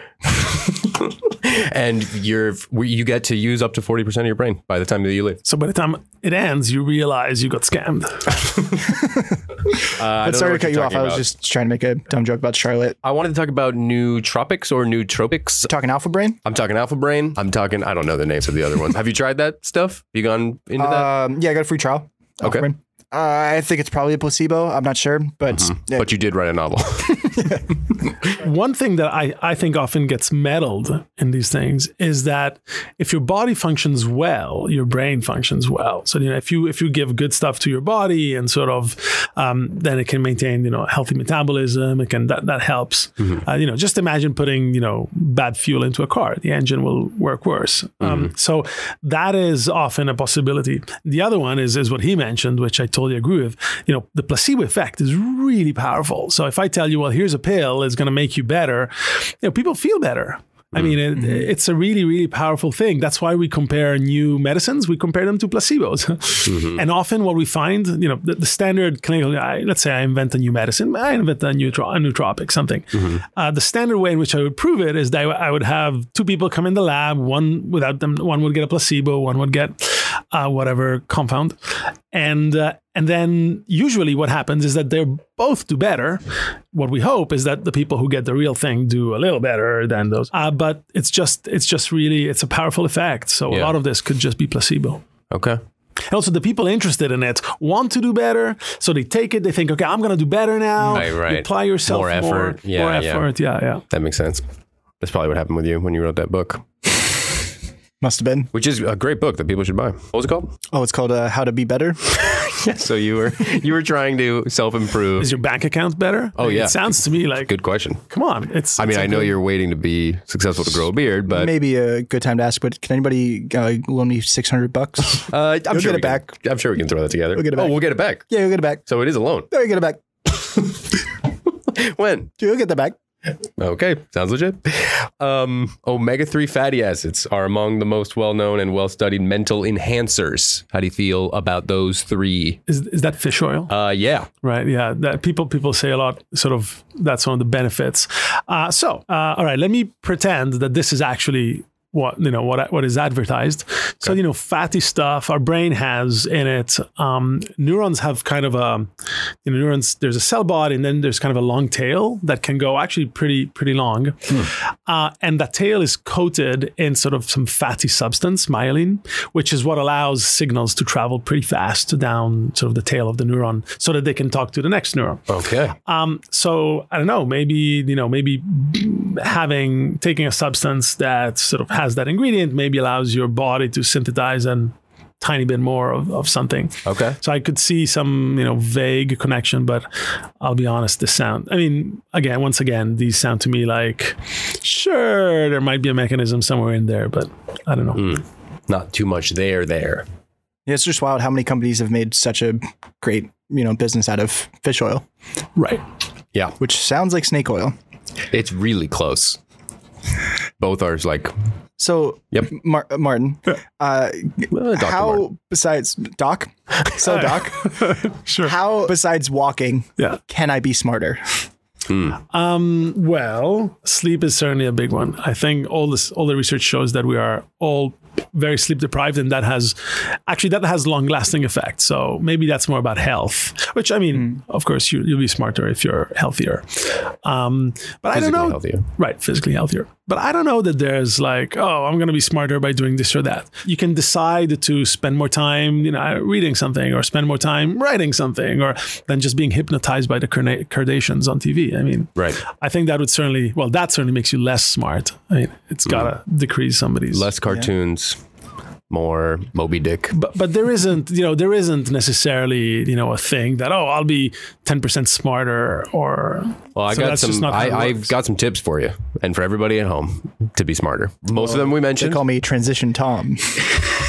And you get to use up to 40% of your brain by the time that you leave. So by the time it ends, you realize you got scammed. But sorry to cut you off. I was just trying to make a dumb joke about Charlotte. I wanted to talk about nootropics or nootropics. Talking Alpha Brain? I'm talking Alpha Brain. I don't know the names of the other ones. Have you tried that stuff? Have you gone into that? Yeah, I got a free trial. Alpha Okay. Brain. I think it's probably a placebo. I'm not sure, but yeah. But you did write a novel. One thing that I think often gets meddled in these things is that if your body functions well, your brain functions well. So, if you give good stuff to your body and sort of, then it can maintain, healthy metabolism. It can, that helps. Just imagine putting, bad fuel into a car. The engine will work worse. So that is often a possibility. The other one is what he mentioned, which I totally agree with. The placebo effect is really powerful. So if I tell you, well, here's a pill, it's going to make you better, people feel better. I mean, it's a really, really powerful thing. That's why we compare new medicines. We compare them to placebos. And often what we find, the standard clinical, let's say I invent a new medicine, I invent a nootropic, something. The standard way in which I would prove it is that I would have two people come in the lab, one without them, one would get a placebo, one would get whatever compound. And then usually what happens is that they both do better. What we hope is that the people who get the real thing do a little better than those. But it's just really, it's a powerful effect. So a lot of this could just be placebo. Okay. And also the people interested in it want to do better. So they take it, they think, okay, I'm going to do better now. Right. You apply yourself More effort. More effort. Yeah. That makes sense. That's probably what happened with you when you wrote that book. Must have been. Which is a great book that people should buy. What was it called? Oh, it's called How to Be Better. Yeah. So you were trying to self-improve. Is your bank account better? Oh, yeah. It sounds to me like, Good question. come on. I know you're waiting to be successful to grow a beard, but Maybe a good time to ask, but can anybody loan me $600? I'm sure get it back. I'm sure we can throw that together. We'll get it back. Oh, we'll get it back. Yeah, you'll get it back. So it is a loan. There, you get it back. When? You'll get that back. Okay, sounds legit. Omega-3 fatty acids are among the most well-known and well-studied mental enhancers. How do you feel about those three? Is that fish oil? Yeah. Right. Yeah. That people say a lot, sort of, that's one of the benefits. All right, let me pretend that this is actually what is advertised. Okay. So, fatty stuff our brain has in it. Neurons have kind of neurons, there's a cell body and then there's kind of a long tail that can go actually pretty long. And that tail is coated in sort of some fatty substance, myelin, which is what allows signals to travel pretty fast down sort of the tail of the neuron so that they can talk to the next neuron. Okay. So I don't know, maybe taking a substance that sort of has that ingredient maybe allows your body to synthesize a tiny bit more of something. Okay. So I could see some, vague connection, but I'll be honest, these sound to me like, sure, there might be a mechanism somewhere in there, but I don't know. Not too much there. Yeah, it's just wild how many companies have made such a great, business out of fish oil. Right. Yeah. Which sounds like snake oil. It's really close. Both are like... So, yep. Martin, how besides Doc? So Doc, sure. How besides walking, can I be smarter? Well, sleep is certainly a big one. I think all the research shows that we are all very sleep deprived, and that has long lasting effects. So maybe that's more about health, which of course you'll be smarter if you're healthier. But I don't know. Healthier. Right. Physically healthier. But I don't know that there's like, I'm going to be smarter by doing this or that. You can decide to spend more time, reading something or spend more time writing something or than just being hypnotized by the Kardashians on TV. Right. I think that certainly makes you less smart. It's got to decrease somebody's. Less cartoons. More Moby Dick. But there isn't necessarily, a thing that, I'll be 10% smarter or... Well, I've got some tips for you and for everybody at home to be smarter. Most of them we mentioned. They call me Transition Tom.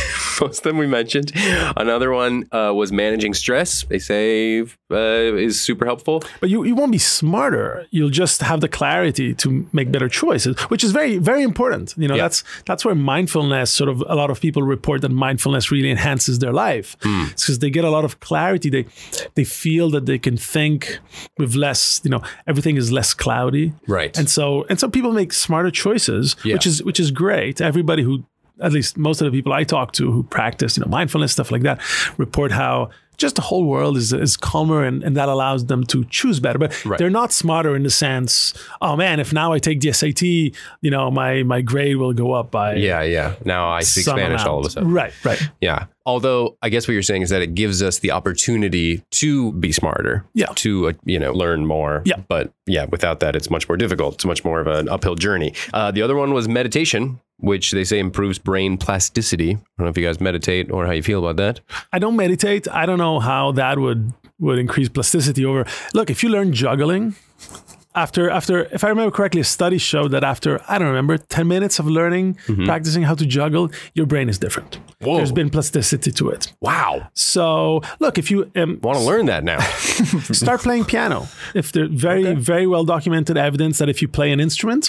Most of them we mentioned. Another one was managing stress. They say is super helpful. But you won't be smarter. You'll just have the clarity to make better choices, which is very, very important. That's where mindfulness, sort of, a lot of people report that mindfulness really enhances their life. It's because they get a lot of clarity. They feel that they can think with less, everything is less cloudy. Right. And so people make smarter choices, which is great. Everybody who, at least most of the people I talk to who practice, mindfulness, stuff like that, report how just the whole world is calmer and that allows them to choose better. But they're not smarter in the sense, oh man, if now I take the SAT, my grade will go up by now I speak Spanish amount. all of a sudden. Right. Yeah. Although I guess what you're saying is that it gives us the opportunity to be smarter, to learn more. Yeah. But without that, it's much more difficult. It's much more of an uphill journey. The other one was meditation, which they say improves brain plasticity. I don't know if you guys meditate or how you feel about that. I don't meditate. I don't know how that would increase plasticity over. Look, if you learn juggling, after, if I remember correctly, a study showed that after, 10 minutes of learning, practicing how to juggle, your brain is different. Whoa. There's been plasticity to it. Wow. So look, if you want to learn that now, start playing piano. If there's very well documented evidence that if you play an instrument,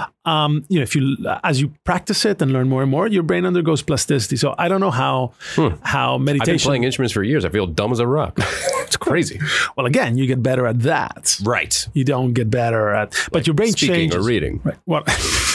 if you, as you practice it and learn more and more, your brain undergoes plasticity. So I don't know how meditation. I've been playing instruments for years. I feel dumb as a rock. It's crazy. Well, again, you get better at that. Right. You don't get better at, but your brain speaking changes. Or reading. Right. What?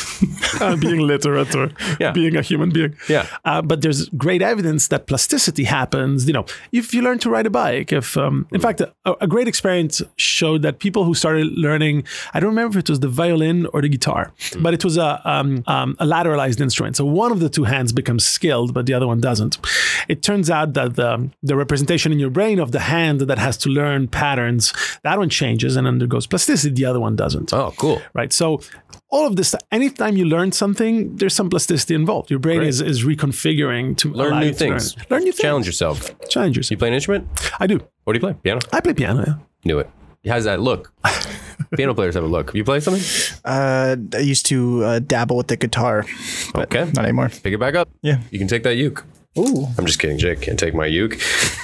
Being literate or being a human being. Yeah. But there's great evidence that plasticity happens. If you learn to ride a bike, in fact, a great experience showed that people who started learning, I don't remember if it was the violin or the guitar, but it was a lateralized instrument. So one of the two hands becomes skilled, but the other one doesn't. It turns out that the representation in your brain of the hand that has to learn patterns, that one changes and undergoes plasticity. The other one doesn't. Oh, cool. Right. So all of this, anytime you learn something, there's some plasticity involved. Your brain is reconfiguring to learn new things. Learn new things. Challenge yourself. You play an instrument? I do. What do you play? Piano? I play piano, yeah. Knew it. How's that look? Piano players have a look. You play something? I used to dabble with the guitar. But okay. Not anymore. Pick it back up. Yeah. You can take that uke. Ooh. I'm just kidding, Jake. Can't take my uke.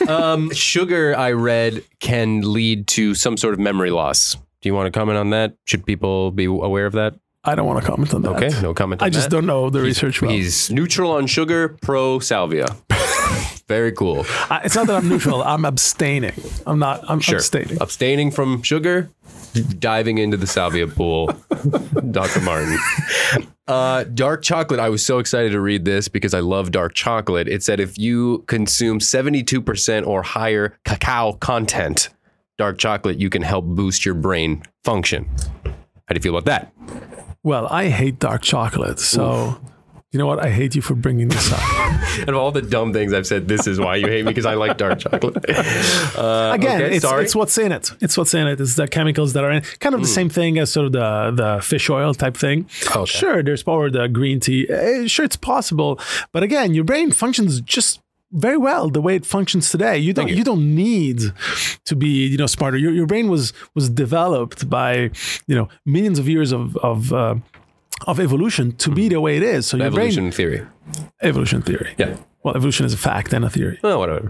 Sugar, I read, can lead to some sort of memory loss. Do you want to comment on that? Should people be aware of that? I don't want to comment on that. Okay, no comment on that. I just don't know the research well. He's neutral on sugar, pro salvia. Very cool. It's not that I'm neutral. I'm abstaining. I'm abstaining. Abstaining from sugar, diving into the salvia pool. Dr. Martin. Dark chocolate. I was so excited to read this because I love dark chocolate. It said if you consume 72% or higher cacao content, dark chocolate, you can help boost your brain function. How do you feel about that? Well, I hate dark chocolate, so you know what? I hate you for bringing this up. And of all the dumb things I've said, this is why you hate me, because I like dark chocolate. Again, okay, it's what's in it. It's what's in it. It's the chemicals that are in it. Kind of the same thing as sort of the fish oil type thing. Okay. Sure, there's power the green tea. Sure, it's possible. But again, your brain functions just very well the way it functions today. You don't need to be smarter. Your brain was developed by millions of years of evolution to be the way it is. So your evolution theory. Evolution theory. Yeah. Well, evolution is a fact and a theory. Well, whatever.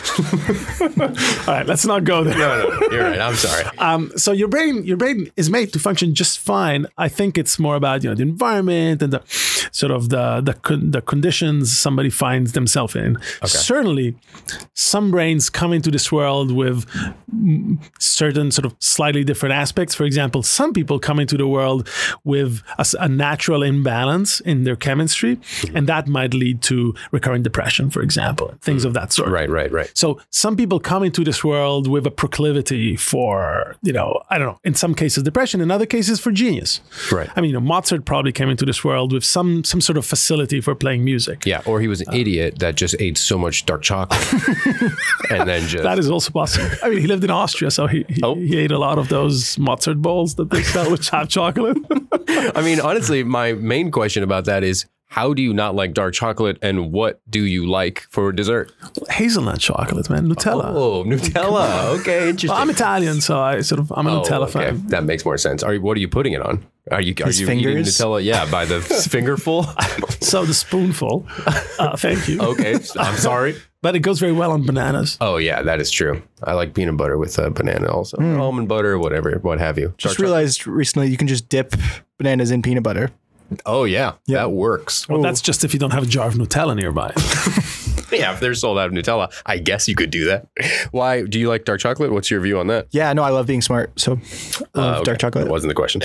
All right, let's not go there. No, you're right. I'm sorry. So your brain is made to function just fine. I think it's more about the environment and the sort of the conditions somebody finds themselves in. Okay. Certainly, some brains come into this world with certain sort of slightly different aspects. For example, some people come into the world with a natural imbalance in their chemistry, and that might lead to recurrent depression, for example, things of that sort. Right. So some people come into this world with a proclivity for, I don't know, in some cases depression, in other cases for genius. Right. I mean, Mozart probably came into this world with some sort of facility for playing music. Yeah, or he was an idiot that just ate so much dark chocolate. And then just... That is also possible. I mean, he lived in Austria, so he ate a lot of those Mozart balls that they sell with chocolate. I mean, honestly, my main question about that is, How do you not like dark chocolate, and what do you like for dessert? Hazelnut chocolate, man. Nutella. Oh, Nutella. Okay, interesting. Well, I'm Italian, so I'm a Nutella fan. That makes more sense. What are you putting it on? Are you eating Nutella? Yeah, by the fingerful. So the spoonful. Thank you. Okay, I'm sorry. But it goes very well on bananas. Oh yeah, that is true. I like peanut butter with banana also. Almond butter, whatever, what have you. Just realized recently you can just dip bananas in peanut butter. Oh yeah, that works. Well, that's just if you don't have a jar of Nutella nearby. Yeah, if they're sold out of Nutella, I guess you could do that. Why do you like dark chocolate? What's your view on that? Yeah, no, I love being smart. So I love dark chocolate. That wasn't the question.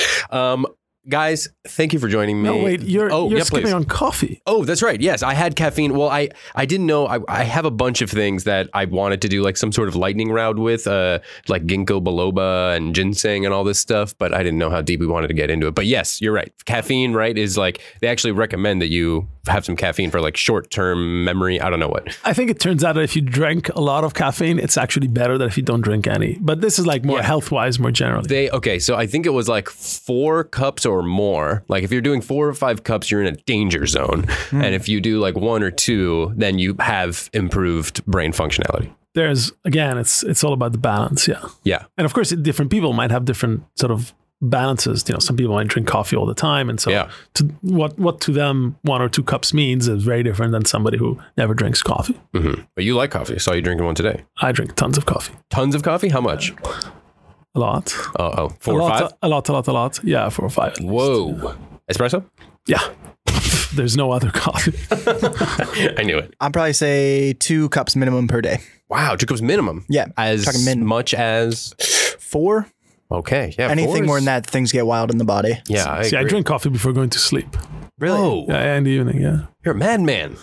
Guys, thank you for joining me. No, wait, you're skipping on coffee. Oh, that's right. Yes, I had caffeine. Well, I didn't know. I have a bunch of things that I wanted to do like some sort of lightning round with, like ginkgo biloba and ginseng and all this stuff, but I didn't know how deep we wanted to get into it. But yes, you're right. Caffeine, right, is like, they actually recommend that you have some caffeine for like short-term memory. I don't know what. I think it turns out that if you drink a lot of caffeine, it's actually better than if you don't drink any. But this is like more health-wise, more generally. So I think it was like 4 cups or more. Like if you're doing 4 or 5 cups, you're in a danger zone. And if you do like 1 or 2, then you have improved brain functionality. There's, again, it's all about the balance. Yeah. Yeah. And of course, different people might have different sort of balances. You know, some people might drink coffee all the time. And so what to them 1 or 2 cups means is very different than somebody who never drinks coffee. Mm-hmm. But you like coffee. I saw you drinking one today. I drink tons of coffee. Tons of coffee? How much? A lot. 4 or 5? A lot. Yeah, 4 or 5. Whoa. Espresso? Yeah. There's no other coffee. I knew it. I'd probably say 2 cups minimum per day. Wow, 2 cups minimum. Yeah. As much as 4? Okay. Yeah. Anything more than that, things get wild in the body. Yeah. I drink coffee before going to sleep. Really? Oh. Yeah, in the evening, yeah. You're a madman.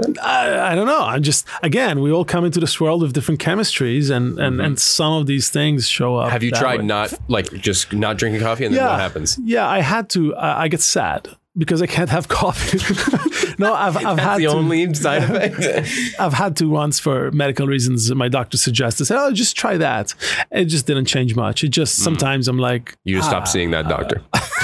I don't know. I'm just, again, we all come into this world with different chemistries and some of these things show up. Have you tried just not drinking coffee and then what happens? Yeah, I had to. I get sad because I can't have coffee. No, I've had the only side effect. I've had to once for medical reasons. My doctor suggested, "Oh, just try that." It just didn't change much. It just sometimes I'm like, you just stop seeing that doctor.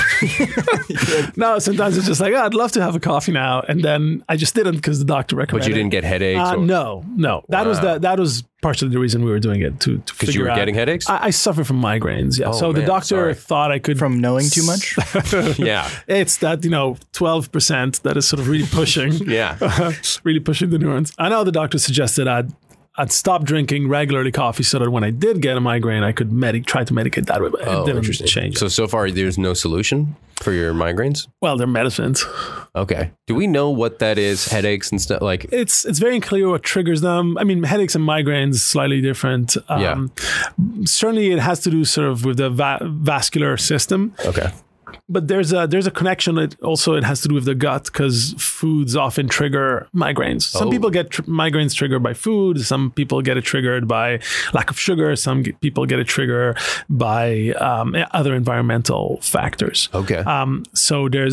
No, sometimes it's just like, I'd love to have a coffee now, and then I just didn't because the doctor recommended. But you didn't get headaches? No. That was partially the reason we were doing it to because you were getting headaches. I suffer from migraines. Yeah, so the doctor thought I could from knowing too much. Yeah, it's that 12% that is sort of really pushing. Really pushing the neurons. I know the doctor suggested I'd stop drinking regularly coffee so that when I did get a migraine, I could try to medicate that way, but it didn't change. So far, there's no solution for your migraines? Well, they're medicines. Okay. Do we know what that is? Headaches and stuff? Like it's very unclear what triggers them. I mean, headaches and migraines slightly different. Certainly, it has to do sort of with the vascular system. Okay. But there's a connection. It has to do with the gut because foods often trigger migraines. Some people get migraines triggered by food. Some people get it triggered by lack of sugar. Some people get it triggered by other environmental factors. Okay. So it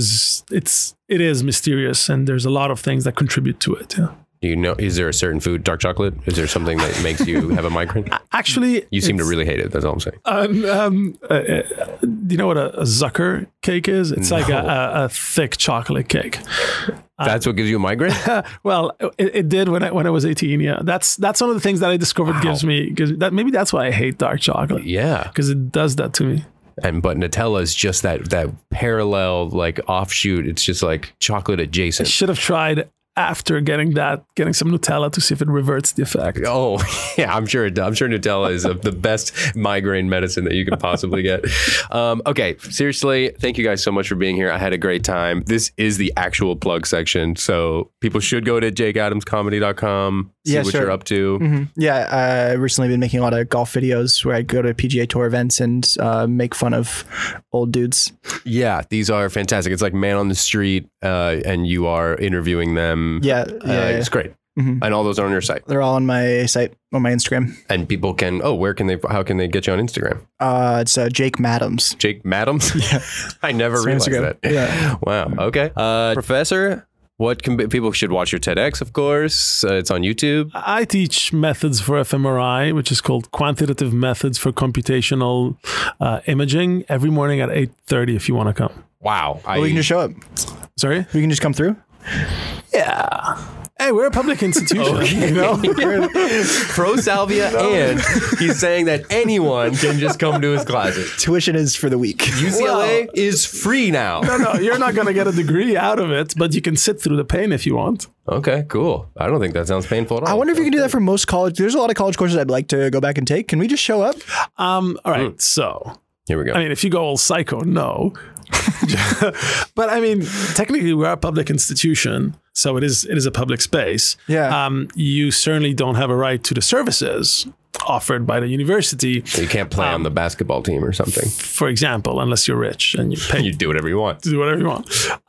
is mysterious, and there's a lot of things that contribute to it. Yeah. Do you know, is there a certain food, dark chocolate? Is there something that makes you have a migraine? Actually, you seem to really hate it. That's all I'm saying. Do you know what a Zucker cake is? It's like a thick chocolate cake. That's what gives you a migraine? Well, it did when I was 18. Yeah, that's one of the things that I discovered gives that. Maybe that's why I hate dark chocolate. Yeah, because it does that to me. But Nutella is just that parallel like offshoot. It's just like chocolate adjacent. I should have tried after getting some Nutella to see if it reverts the effect. Oh, yeah, I'm sure it does. I'm sure Nutella is the best migraine medicine that you can possibly get. Okay, seriously, thank you guys so much for being here. I had a great time. This is the actual plug section, so people should go to jakeadamscomedy.com, see what you're up to. Mm-hmm. Yeah, I've recently been making a lot of golf videos where I go to PGA Tour events and make fun of old dudes. Yeah, these are fantastic. It's like man on the street, and you are interviewing them. Yeah. It's great. Mm-hmm. And all those are on your site. They're all on my site, on my Instagram. And people can, how can they get you on Instagram? It's Jake Madams. Jake Madams? Yeah. I never realized Instagram. that. Yeah. Wow. Okay. Professor, people should watch your TEDx, of course. It's on YouTube. I teach methods for fMRI, which is called Quantitative Methods for Computational Imaging, every morning at 8:30 if you want to come. Wow. We can just show up. Sorry? We can just come through? Yeah. Hey, we're a public institution. You know? Pro salvia, and he's saying that anyone can just come to his classes. Tuition is for the weak. UCLA is free now. No, you're not going to get a degree out of it, but you can sit through the pain if you want. Okay, cool. I don't think that sounds painful at all. I wonder if you can do that for most college. There's a lot of college courses I'd like to go back and take. Can we just show up? All right, so here we go. I mean, if you go all psycho, no. But I mean, technically, we're a public institution, so it is a public space. Yeah. You certainly don't have a right to the services offered by the university. So you can't play on the basketball team or something, for example, unless you're rich and you pay. You do whatever you want. Do whatever you want.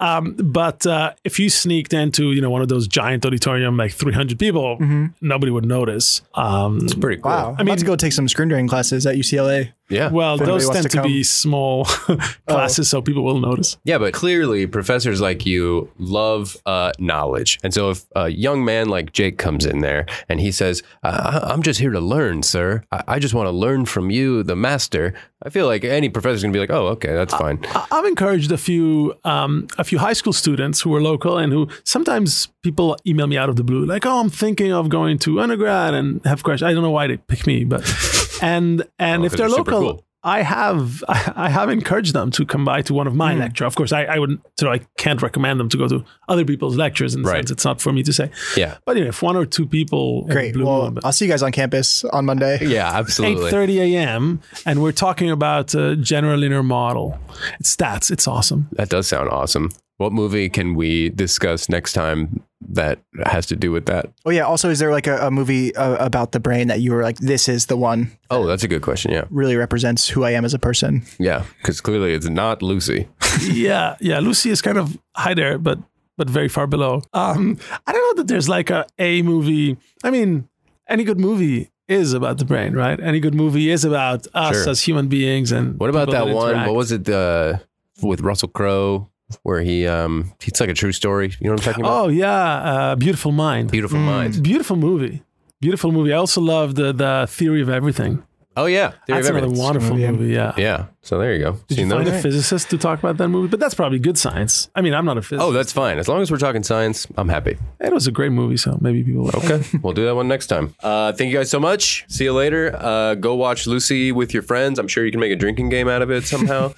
But if you sneaked into one of those giant auditorium, like 300 people, nobody would notice. It's pretty cool. Wow. I'm about to go take some screenwriting classes at UCLA. Yeah. Well, those tend to be small classes, so people will notice. Yeah, but clearly professors like you love knowledge. And so if a young man like Jake comes in there and he says, I'm just here to learn, sir. I just want to learn from you, the master. I feel like any professor's going to be like, oh, okay, that's fine. I've encouraged a few high school students who are local and who sometimes people email me out of the blue, like, oh, I'm thinking of going to undergrad and have questions. I don't know why they pick me, but and if they're local, cool. I have encouraged them to come by to one of my lectures. Of course, I wouldn't, I can't recommend them to go to other people's lectures in the sense it's not for me to say. Yeah. But if one or two people. Great. Well, I'll see you guys on campus on Monday. Yeah, absolutely. 8:30 a.m. and we're talking about general linear model. It's stats. It's awesome. That does sound awesome. What movie can we discuss next time that has to do with that? Oh, yeah. Also, is there like a movie about the brain that you were like, this is the one? Oh, that's a good question. Yeah. Really represents who I am as a person. Yeah. Because clearly it's not Lucy. Yeah. Lucy is kind of high there, but very far below. I don't know that there's like a movie. I mean, any good movie is about the brain, right? Any good movie is about us as human beings. And what about that one? What was it with Russell Crowe? Where it's like a true story. You know what I'm talking about? Oh, yeah. Beautiful Mind. Beautiful Mind. Beautiful movie. Beautiful movie. I also love the Theory of Everything. Oh, yeah. That's another wonderful movie. Yeah. Yeah. So there you go. Did you find a physicist to talk about that movie? But that's probably good science. I mean, I'm not a physicist. Oh, that's fine. As long as we're talking science, I'm happy. It was a great movie, so maybe people will. Okay. We'll do that one next time. Thank you guys so much. See you later. Go watch Lucy with your friends. I'm sure you can make a drinking game out of it somehow.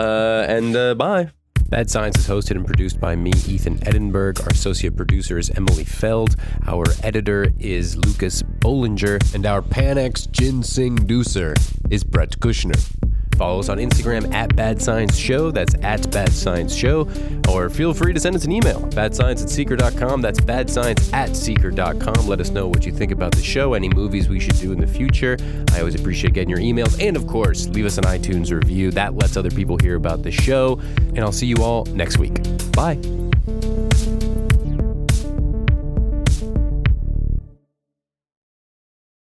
And bye. Bad Science is hosted and produced by me, Ethan Edinburgh. Our associate producer is Emily Feld. Our editor is Lucas Bollinger. And our Pan-X Ginseng Deucer is Brett Kushner. Follow us on Instagram at Bad Science Show. That's at Bad Science Show. Or feel free to send us an email, badscience@seeker.com. That's badscience@seeker.com. Let us know what you think about the show, any movies we should do in the future. I always appreciate getting your emails. And of course, leave us an iTunes review. That lets other people hear about the show. And I'll see you all next week. Bye.